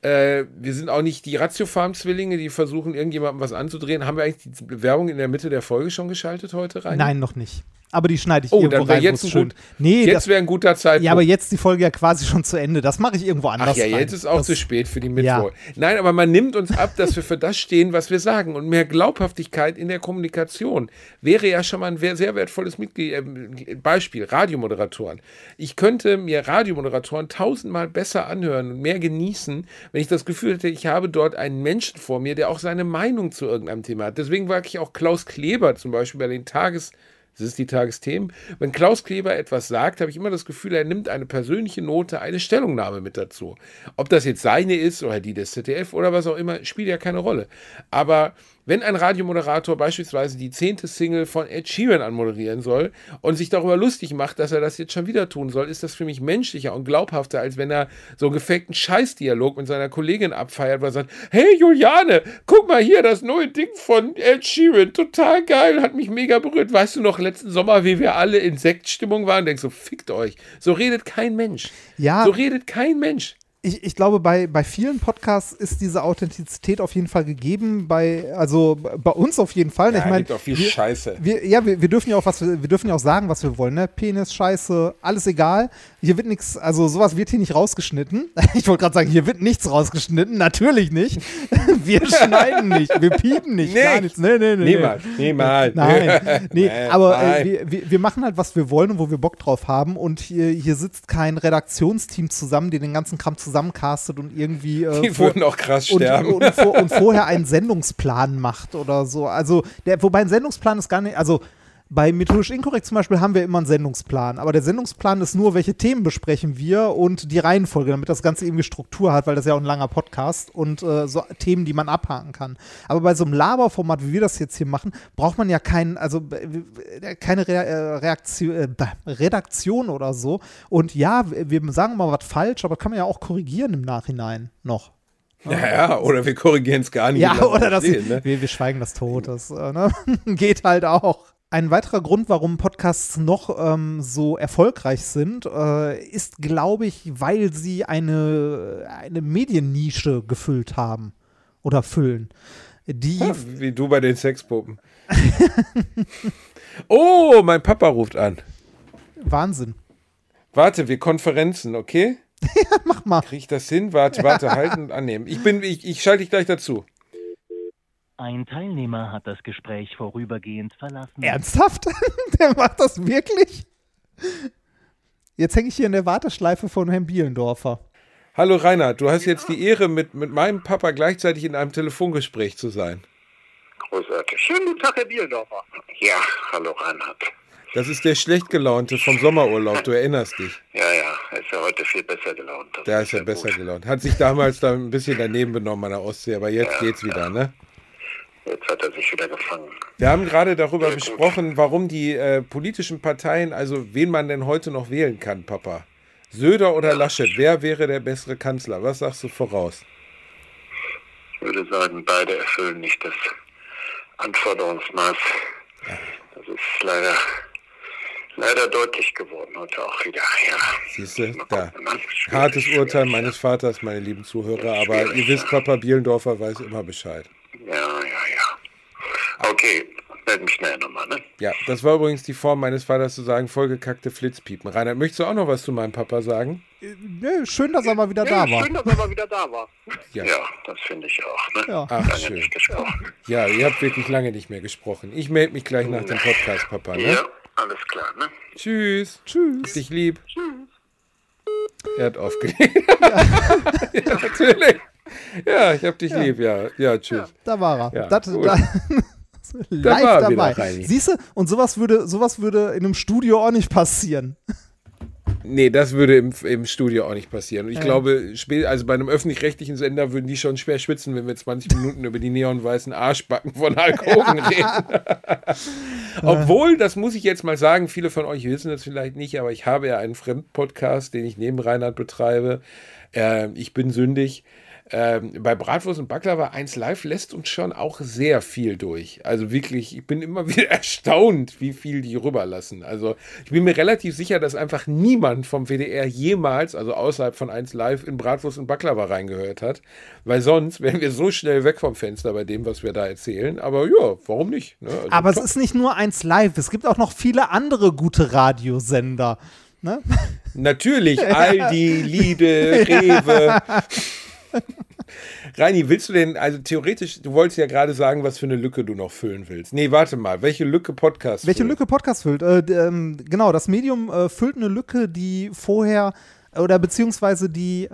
die Ratiofarm-Zwillinge, die versuchen, irgendjemandem was anzudrehen. Haben wir eigentlich die Werbung in der Mitte der Folge schon geschaltet heute rein? Nein, noch nicht. Aber die schneide ich irgendwo dann wäre rein, jetzt schön. Jetzt wäre ein guter Zeitpunkt. Ja, aber jetzt die Folge ja quasi schon zu Ende. Das mache ich irgendwo anders. Ach ja, rein. jetzt ist auch das, zu spät für die Mittwoch. Ja. Nein, aber man nimmt uns ab, dass wir für das stehen, was wir sagen. Und mehr Glaubhaftigkeit in der Kommunikation wäre ja schon mal ein sehr wertvolles Beispiel. Radiomoderatoren. Ich könnte mir Radiomoderatoren 1000-mal besser anhören und mehr genießen, wenn ich das Gefühl hätte, ich habe dort einen Menschen vor mir, der auch seine Meinung zu irgendeinem Thema hat. Deswegen mag ich auch Klaus Kleber zum Beispiel bei den das ist die Tagesthemen. Wenn Klaus Kleber etwas sagt, habe ich immer das Gefühl, er nimmt eine persönliche Note, eine Stellungnahme mit dazu. Ob das jetzt seine ist oder die des ZDF oder was auch immer, spielt ja keine Rolle. Aber wenn ein Radiomoderator beispielsweise die 10. Single von Ed Sheeran anmoderieren soll und sich darüber lustig macht, dass er das jetzt schon wieder tun soll, ist das für mich menschlicher und glaubhafter, als wenn er so einen gefakten Scheißdialog mit seiner Kollegin abfeiert, weil er sagt, hey Juliane, guck mal hier, das neue Ding von Ed Sheeran, total geil, hat mich mega berührt. Weißt du noch, letzten Sommer, wie wir alle in Sektstimmung waren? Denkst so, fickt euch. So redet kein Mensch. Ja. So redet kein Mensch. Ich glaube, bei vielen Podcasts ist diese Authentizität auf jeden Fall gegeben. Also bei uns auf jeden Fall. Ja, ich meine, gibt auch viel Scheiße. Wir dürfen ja auch sagen, was wir wollen. Ne? Penis, Scheiße, alles egal. Hier wird nichts, also sowas wird hier nicht rausgeschnitten. Ich wollte gerade sagen, hier wird nichts rausgeschnitten. Natürlich nicht. Wir schneiden nicht, wir piepen nicht. Gar nichts. Nee. Niemals. Nein. Nee, aber wir machen halt, was wir wollen und wo wir Bock drauf haben. Und hier sitzt kein Redaktionsteam zusammen, die den ganzen Kram zusammencastet und irgendwie die würden auch krass sterben. Und vorher einen Sendungsplan macht oder so. Also, wobei ein Sendungsplan ist gar nicht, also bei Methodisch Inkorrekt zum Beispiel haben wir immer einen Sendungsplan, aber der Sendungsplan ist nur, welche Themen besprechen wir und die Reihenfolge, damit das Ganze irgendwie Struktur hat, weil das ja auch ein langer Podcast und so Themen, die man abhaken kann. Aber bei so einem Laberformat, wie wir das jetzt hier machen, braucht man ja keine Redaktion oder so. Und ja, wir sagen mal was falsch, aber kann man ja auch korrigieren im Nachhinein noch. Ja, oder wir korrigieren es gar nicht. Ja, oder das, ne? wir schweigen das tot. Das geht halt auch. Ein weiterer Grund, warum Podcasts noch so erfolgreich sind, ist, glaube ich, weil sie eine Mediennische gefüllt haben oder füllen. Wie du bei den Sexpuppen. Oh, mein Papa ruft an. Wahnsinn. Warte, wir konferenzen, okay? Ja, mach mal. Krieg ich das hin? Warte, halten und annehmen. Ich schalte dich gleich dazu. Ein Teilnehmer hat das Gespräch vorübergehend verlassen. Ernsthaft? Der macht das wirklich? Jetzt hänge ich hier in der Warteschleife von Herrn Bielendorfer. Hallo Reinhard, du hast jetzt die Ehre, mit meinem Papa gleichzeitig in einem Telefongespräch zu sein. Großartig. Schönen guten Tag, Herr Bielendorfer. Ja, hallo Reinhard. Das ist der schlecht gelaunte vom Sommerurlaub, du erinnerst dich. Ja, er ist ja heute viel besser gelaunt. Der ist ja besser gelaunt. Hat sich damals da ein bisschen daneben benommen an der Ostsee, aber jetzt geht's wieder, ne? Jetzt hat er sich wieder gefangen. Wir haben gerade darüber besprochen, warum die politischen Parteien, also wen man denn heute noch wählen kann, Papa. Söder oder Laschet, wer wäre der bessere Kanzler? Was sagst du voraus? Ich würde sagen, beide erfüllen nicht das Anforderungsmaß. Das ist leider deutlich geworden heute auch wieder. Ja. Siehst du, da. Hartes Urteil meines Vaters, meine lieben Zuhörer, aber ihr wisst, Papa Bielendorfer weiß immer Bescheid. Ja. Okay, melde mich schnell nochmal, ne? Ja, das war übrigens die Form meines Vaters zu sagen, vollgekackte Flitzpiepen. Reinhard, möchtest du auch noch was zu meinem Papa sagen? Nö, schön, dass er mal wieder da war. Schön, dass er mal wieder da war. Ja, das finde ich auch, ne? Ja. Ach, schön. Ja, ihr habt wirklich lange nicht mehr gesprochen. Ich melde mich gleich nach dem Podcast, Papa, ne? Ja, alles klar, ne? Tschüss. Dich lieb. Tschüss. Er hat aufgelegt. Ja, natürlich. Ja, ich hab dich lieb, ja. Ja, tschüss. Da war er. Ja, live war dabei. Siehst du, und sowas würde in einem Studio auch nicht passieren. Nee, das würde im Studio auch nicht passieren. Und ich glaube, also bei einem öffentlich-rechtlichen Sender würden die schon schwer schwitzen, wenn wir 20 Minuten über die neonweißen Arschbacken von Hulk Hogan reden. Obwohl, das muss ich jetzt mal sagen, viele von euch wissen das vielleicht nicht, aber ich habe ja einen Fremdpodcast, den ich neben Reinhard betreibe. Ich bin sündig. Bei Bratwurst und Baklava 1 Live lässt uns schon auch sehr viel durch. Also wirklich, ich bin immer wieder erstaunt, wie viel die rüberlassen. Also ich bin mir relativ sicher, dass einfach niemand vom WDR jemals, also außerhalb von 1 Live, in Bratwurst und Baklava reingehört hat. Weil sonst wären wir so schnell weg vom Fenster bei dem, was wir da erzählen. Aber ja, warum nicht? Ne? Also aber es ist nicht nur 1 Live, es gibt auch noch viele andere gute Radiosender. Ne? Natürlich, Aldi, Lidl, Rewe. Reini, willst du denn, also theoretisch, du wolltest ja gerade sagen, was für eine Lücke du noch füllen willst. Nee, warte mal, welche Lücke Podcast füllt? Welche Lücke Podcast füllt? Genau, das Medium füllt eine Lücke, die vorher oder beziehungsweise die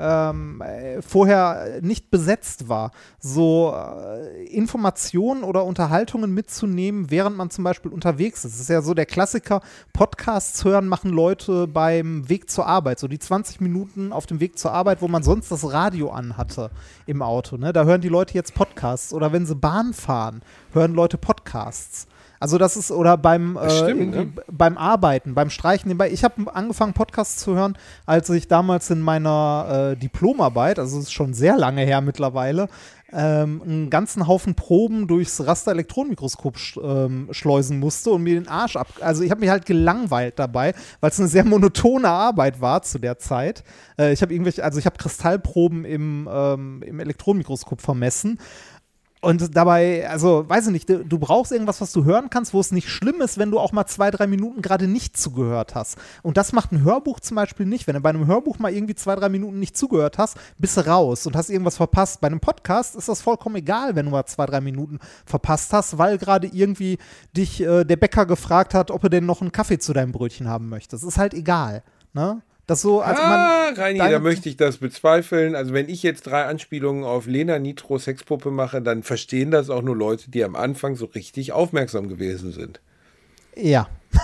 vorher nicht besetzt war, so Informationen oder Unterhaltungen mitzunehmen, während man zum Beispiel unterwegs ist. Das ist ja so der Klassiker, Podcasts hören machen Leute beim Weg zur Arbeit, so die 20 Minuten auf dem Weg zur Arbeit, wo man sonst das Radio anhatte im Auto, ne? Da hören die Leute jetzt Podcasts, oder wenn sie Bahn fahren, hören Leute Podcasts. Also das ist, oder beim Arbeiten, beim Streichen nebenbei. Ich habe angefangen, Podcasts zu hören, als ich damals in meiner Diplomarbeit, also es ist schon sehr lange her mittlerweile, einen ganzen Haufen Proben durchs Raster-Elektronenmikroskop schleusen musste und mir den Arsch also ich habe mich halt gelangweilt dabei, weil es eine sehr monotone Arbeit war zu der Zeit. Ich habe Kristallproben im Elektronenmikroskop vermessen. Und dabei, also, weiß ich nicht, du brauchst irgendwas, was du hören kannst, wo es nicht schlimm ist, wenn du auch mal 2-3 Minuten gerade nicht zugehört hast. Und das macht ein Hörbuch zum Beispiel nicht. Wenn du bei einem Hörbuch mal irgendwie 2-3 Minuten nicht zugehört hast, bist du raus und hast irgendwas verpasst. Bei einem Podcast ist das vollkommen egal, wenn du mal 2-3 Minuten verpasst hast, weil gerade irgendwie dich der Bäcker gefragt hat, ob er denn noch einen Kaffee zu deinem Brötchen haben möchte. Das ist halt egal, ne? Das so, also Reini, da möchte ich das bezweifeln. Also wenn ich jetzt 3 Anspielungen auf Lena Nitro Sexpuppe mache, dann verstehen das auch nur Leute, die am Anfang so richtig aufmerksam gewesen sind. Ja.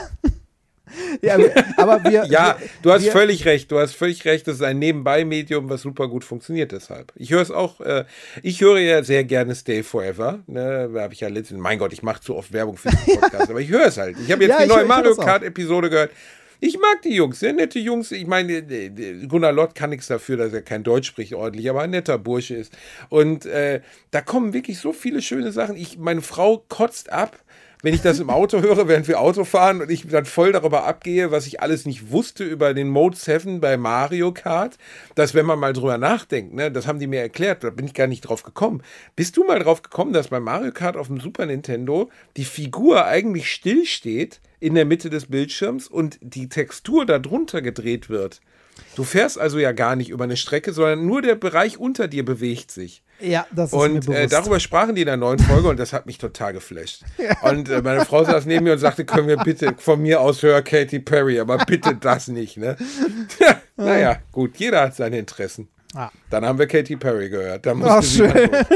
Ja, aber du hast völlig recht. Du hast völlig recht. Das ist ein Nebenbei-Medium, was super gut funktioniert deshalb. Ich höre es auch, ich höre ja sehr gerne Stay Forever. Ne, da habe ich ja letztens, mein Gott, ich mache zu oft Werbung für den Podcast, aber ich höre es halt. Ich habe jetzt die neue Mario Kart-Episode gehört. Ich mag die Jungs, sehr nette Jungs. Ich meine, Gunnar Lott kann nichts dafür, dass er kein Deutsch spricht ordentlich, aber ein netter Bursche ist. Und da kommen wirklich so viele schöne Sachen. Meine Frau kotzt ab, wenn ich das im Auto höre, während wir Auto fahren und ich dann voll darüber abgehe, was ich alles nicht wusste über den Mode 7 bei Mario Kart, dass wenn man mal drüber nachdenkt, ne, das haben die mir erklärt, da bin ich gar nicht drauf gekommen. Bist du mal drauf gekommen, dass bei Mario Kart auf dem Super Nintendo die Figur eigentlich still steht in der Mitte des Bildschirms und die Textur darunter gedreht wird? Du fährst also ja gar nicht über eine Strecke, sondern nur der Bereich unter dir bewegt sich. Ja, das ist mir bewusst. Und darüber sprachen die in der neuen Folge und das hat mich total geflasht. Ja. Und meine Frau saß neben mir und sagte, können wir bitte, von mir aus hör Katy Perry, aber bitte das nicht, ne? Naja, gut, jeder hat seine Interessen. Ah. Dann haben wir Katy Perry gehört. Da musste sie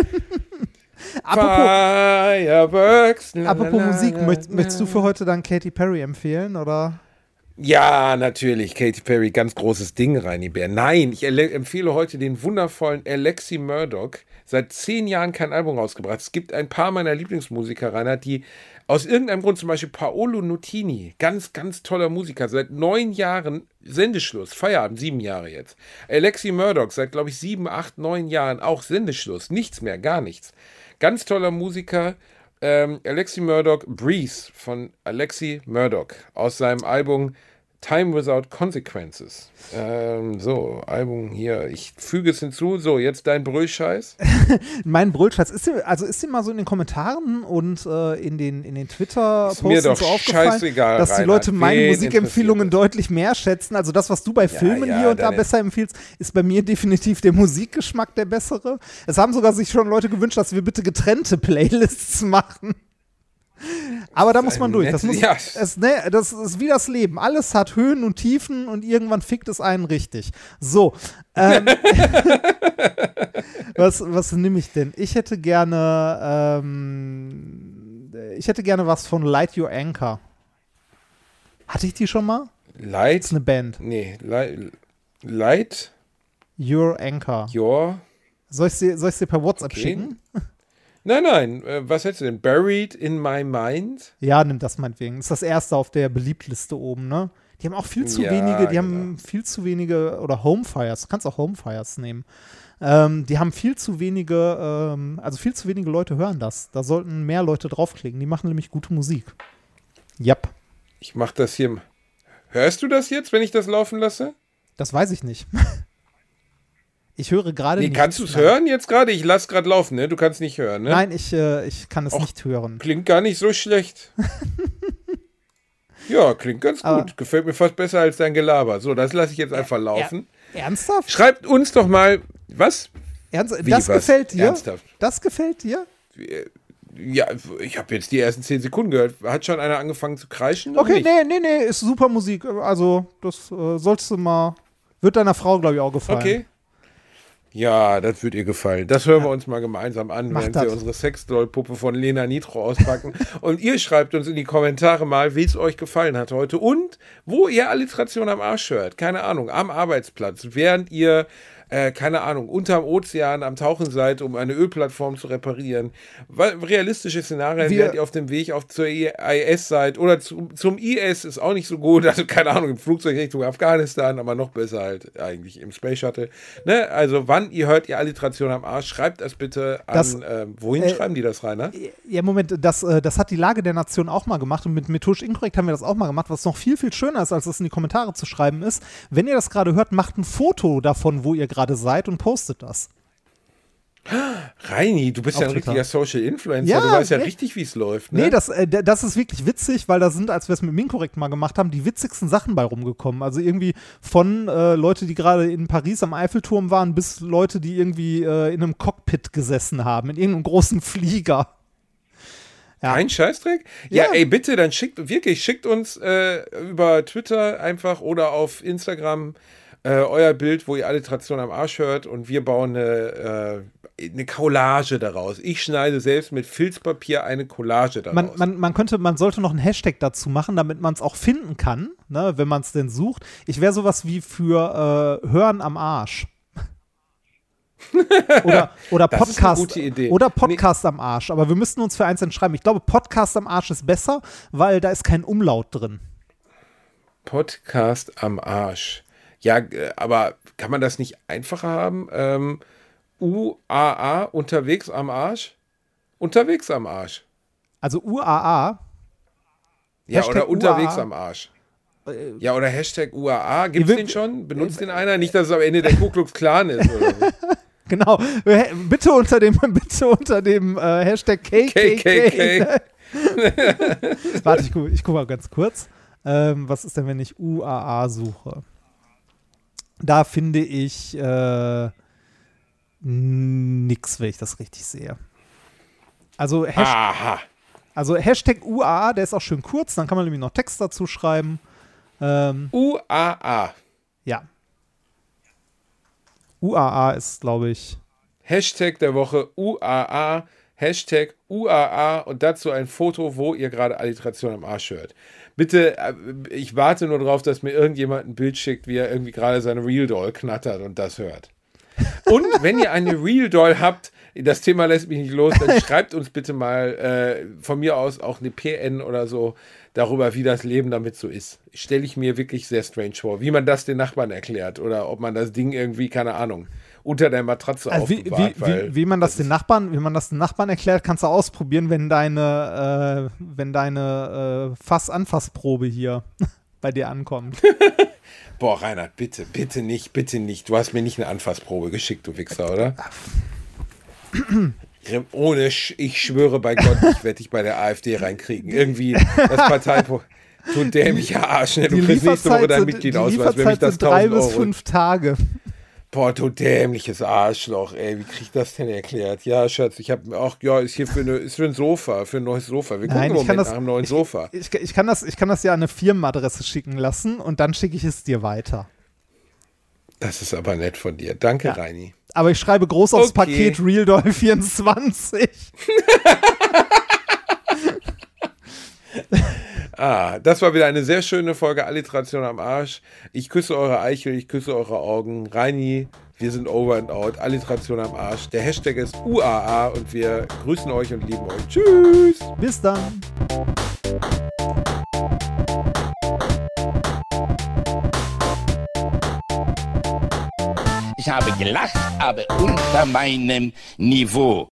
Fireworks. Apropos Musik, möchtest du für heute dann Katy Perry empfehlen, oder? Ja, natürlich. Katy Perry, ganz großes Ding, Reini Bär. Nein, ich empfehle heute den wundervollen Alexi Murdoch. Seit 10 Jahren kein Album rausgebracht. Es gibt ein paar meiner Lieblingsmusiker, Rainer, die aus irgendeinem Grund, zum Beispiel Paolo Nutini, ganz, ganz toller Musiker, seit 9 Jahren Sendeschluss, Feierabend, 7 Jahre jetzt. Alexi Murdoch, seit, glaube ich, 7, 8, 9 Jahren auch Sendeschluss, nichts mehr, gar nichts. Ganz toller Musiker, Alexi Murdoch, Breathe von Alexi Murdoch aus seinem Album Time Without Consequences. Album hier. Ich füge es hinzu. So, jetzt dein Brüllscheiß. Mein Brüllscheiß. Ist dir mal so in den Kommentaren und in den Twitter-Posts so aufgefallen, dass die Leute meine Musikempfehlungen deutlich mehr schätzen? Also das, was du bei Filmen hier und da besser empfiehlst, ist bei mir definitiv der Musikgeschmack der bessere. Es haben sogar sich schon Leute gewünscht, dass wir bitte getrennte Playlists machen. Aber da muss man durch. Das ist wie das Leben. Alles hat Höhen und Tiefen und irgendwann fickt es einen richtig. So. Was nehme ich denn? Ich hätte gerne was von Light Your Anchor. Hatte ich die schon mal? Light? Das ist eine Band. Nee, Light Your Anchor. Soll ich dir per WhatsApp schicken? Nein, was hättest du denn? Buried in My Mind? Ja, nimm das meinetwegen. Das ist das erste auf der Beliebtliste oben, ne? Die haben auch viel zu wenige, oder Homefires, du kannst auch Homefires nehmen. Die haben viel zu wenige Leute hören das. Da sollten mehr Leute draufklicken. Die machen nämlich gute Musik. Yep. Ich mach das hier. Hörst du das jetzt, wenn ich das laufen lasse? Das weiß ich nicht. Ich höre gerade nicht. Kannst du es hören jetzt gerade? Ich lasse gerade laufen, ne? Du kannst nicht hören, ne? Nein, ich kann es nicht hören. Klingt gar nicht so schlecht. Ja, klingt ganz gut. Gefällt mir fast besser als dein Gelaber. So, das lasse ich jetzt einfach laufen. Ernsthaft? Schreibt uns doch mal, was? Gefällt dir? Ernsthaft? Das gefällt dir? Ja, ich habe jetzt die ersten 10 Sekunden gehört. Hat schon einer angefangen zu kreischen? Okay, nee, ist super Musik. Also, das sollst du mal Wird deiner Frau, glaube ich, auch gefallen. Okay. Ja, das wird ihr gefallen. Das hören wir uns mal gemeinsam an, während wir unsere Sexdoll-Puppe von Lena Nitro auspacken. Und ihr schreibt uns in die Kommentare mal, wie es euch gefallen hat heute und wo ihr Alliteration am Arsch hört. Keine Ahnung, am Arbeitsplatz, während ihr keine Ahnung, unterm Ozean am Tauchen seid, um eine Ölplattform zu reparieren. Realistische Szenarien, während ihr auf dem Weg zur IS seid oder zum IS ist auch nicht so gut, also keine Ahnung, im Flugzeug Richtung Afghanistan, aber noch besser halt eigentlich im Space Shuttle. Ne? Also wann ihr hört ihr Alliteration am Arsch, schreibt das bitte an, wohin schreiben die das, Rainer? Ja, Moment, das hat die Lage der Nation auch mal gemacht und mit Methodisch Inkorrekt haben wir das auch mal gemacht, was noch viel, viel schöner ist, als das in die Kommentare zu schreiben ist. Wenn ihr das gerade hört, macht ein Foto davon, wo ihr gerade seid und postet das. Reini, du bist ja ein richtiger Social Influencer, ja, du weißt ja richtig, wie es läuft. Ne? Nee, das ist wirklich witzig, weil da sind, als wir es mit Minkorrekt mal gemacht haben, die witzigsten Sachen bei rumgekommen. Also irgendwie von Leute, die gerade in Paris am Eiffelturm waren, bis Leute, die irgendwie in einem Cockpit gesessen haben, in irgendeinem großen Flieger. Ja. Kein Scheißdreck? Ja, ey, bitte, dann schickt uns über Twitter einfach oder auf Instagram euer Bild, wo ihr Alliteration am Arsch hört und wir bauen eine Collage daraus. Ich schneide selbst mit Filzpapier eine Collage daraus. Man sollte noch einen Hashtag dazu machen, damit man es auch finden kann, ne, wenn man es denn sucht. Ich wäre sowas wie für Hören am Arsch. oder das Podcast, ist eine gute Idee. Oder Podcast am Arsch. Aber wir müssten uns für eins entscheiden. Ich glaube, Podcast am Arsch ist besser, weil da ist kein Umlaut drin. Podcast am Arsch. Ja, aber kann man das nicht einfacher haben? UAA, unterwegs am Arsch? Unterwegs am Arsch. Also UAA? Ja, Hashtag oder unterwegs UAA. Am Arsch. Ja, oder Hashtag UAA. Gibt es den schon? Benutzt den einer? Nicht, dass es am Ende der Ku Klux Klan ist oder so. Genau. Bitte unter dem Hashtag KKK. Warte, ich guck mal ganz kurz. Was ist denn, wenn ich UAA suche? Da finde ich nix, wenn ich das richtig sehe. Also Hashtag UAA, der ist auch schön kurz, dann kann man nämlich noch Text dazu schreiben. UAA. Ja. UAA ist, glaube ich. Hashtag der Woche UAA, Hashtag UAA und dazu ein Foto, wo ihr gerade Alliteration am Arsch hört. Bitte, ich warte nur drauf, dass mir irgendjemand ein Bild schickt, wie er irgendwie gerade seine Real Doll knattert und das hört. Und wenn ihr eine Real Doll habt, das Thema lässt mich nicht los, dann schreibt uns bitte mal von mir aus auch eine PN oder so darüber, wie das Leben damit so ist. Stelle ich mir wirklich sehr strange vor, wie man das den Nachbarn erklärt oder ob man das Ding irgendwie, keine Ahnung, unter der Matratze aufbewahrt. Wie man das den Nachbarn erklärt, kannst du ausprobieren, wenn deine Anfassprobe hier bei dir ankommt. Boah, Reinhard, bitte nicht. Du hast mir nicht eine Anfassprobe geschickt, du Wichser, oder? Ich schwöre bei Gott, ich werde dich bei der AfD reinkriegen. Irgendwie das Parteiprogramm. Du dämlicher Arsch, ne? Du kriegst nächste Woche dein Mitgliedausweis, wenn mich das 3 bis 5 Tage. Boah, du dämliches Arschloch, ey, wie krieg ich das denn erklärt? Ja, Schatz, ich habe auch, ja, ist für ein Sofa, für ein neues Sofa. Wir gucken im Moment nach einem neuen Sofa. Ich kann das ja an eine Firmenadresse schicken lassen und dann schicke ich es dir weiter. Das ist aber nett von dir. Danke, ja. Reini. Aber ich schreibe groß aufs Paket Real Doll 24. Das war wieder eine sehr schöne Folge Alliteration am Arsch. Ich küsse eure Eichel, ich küsse eure Augen. Reini, wir sind over and out. Alliteration am Arsch. Der Hashtag ist UAA und wir grüßen euch und lieben euch. Tschüss. Bis dann. Ich habe gelacht, aber unter meinem Niveau.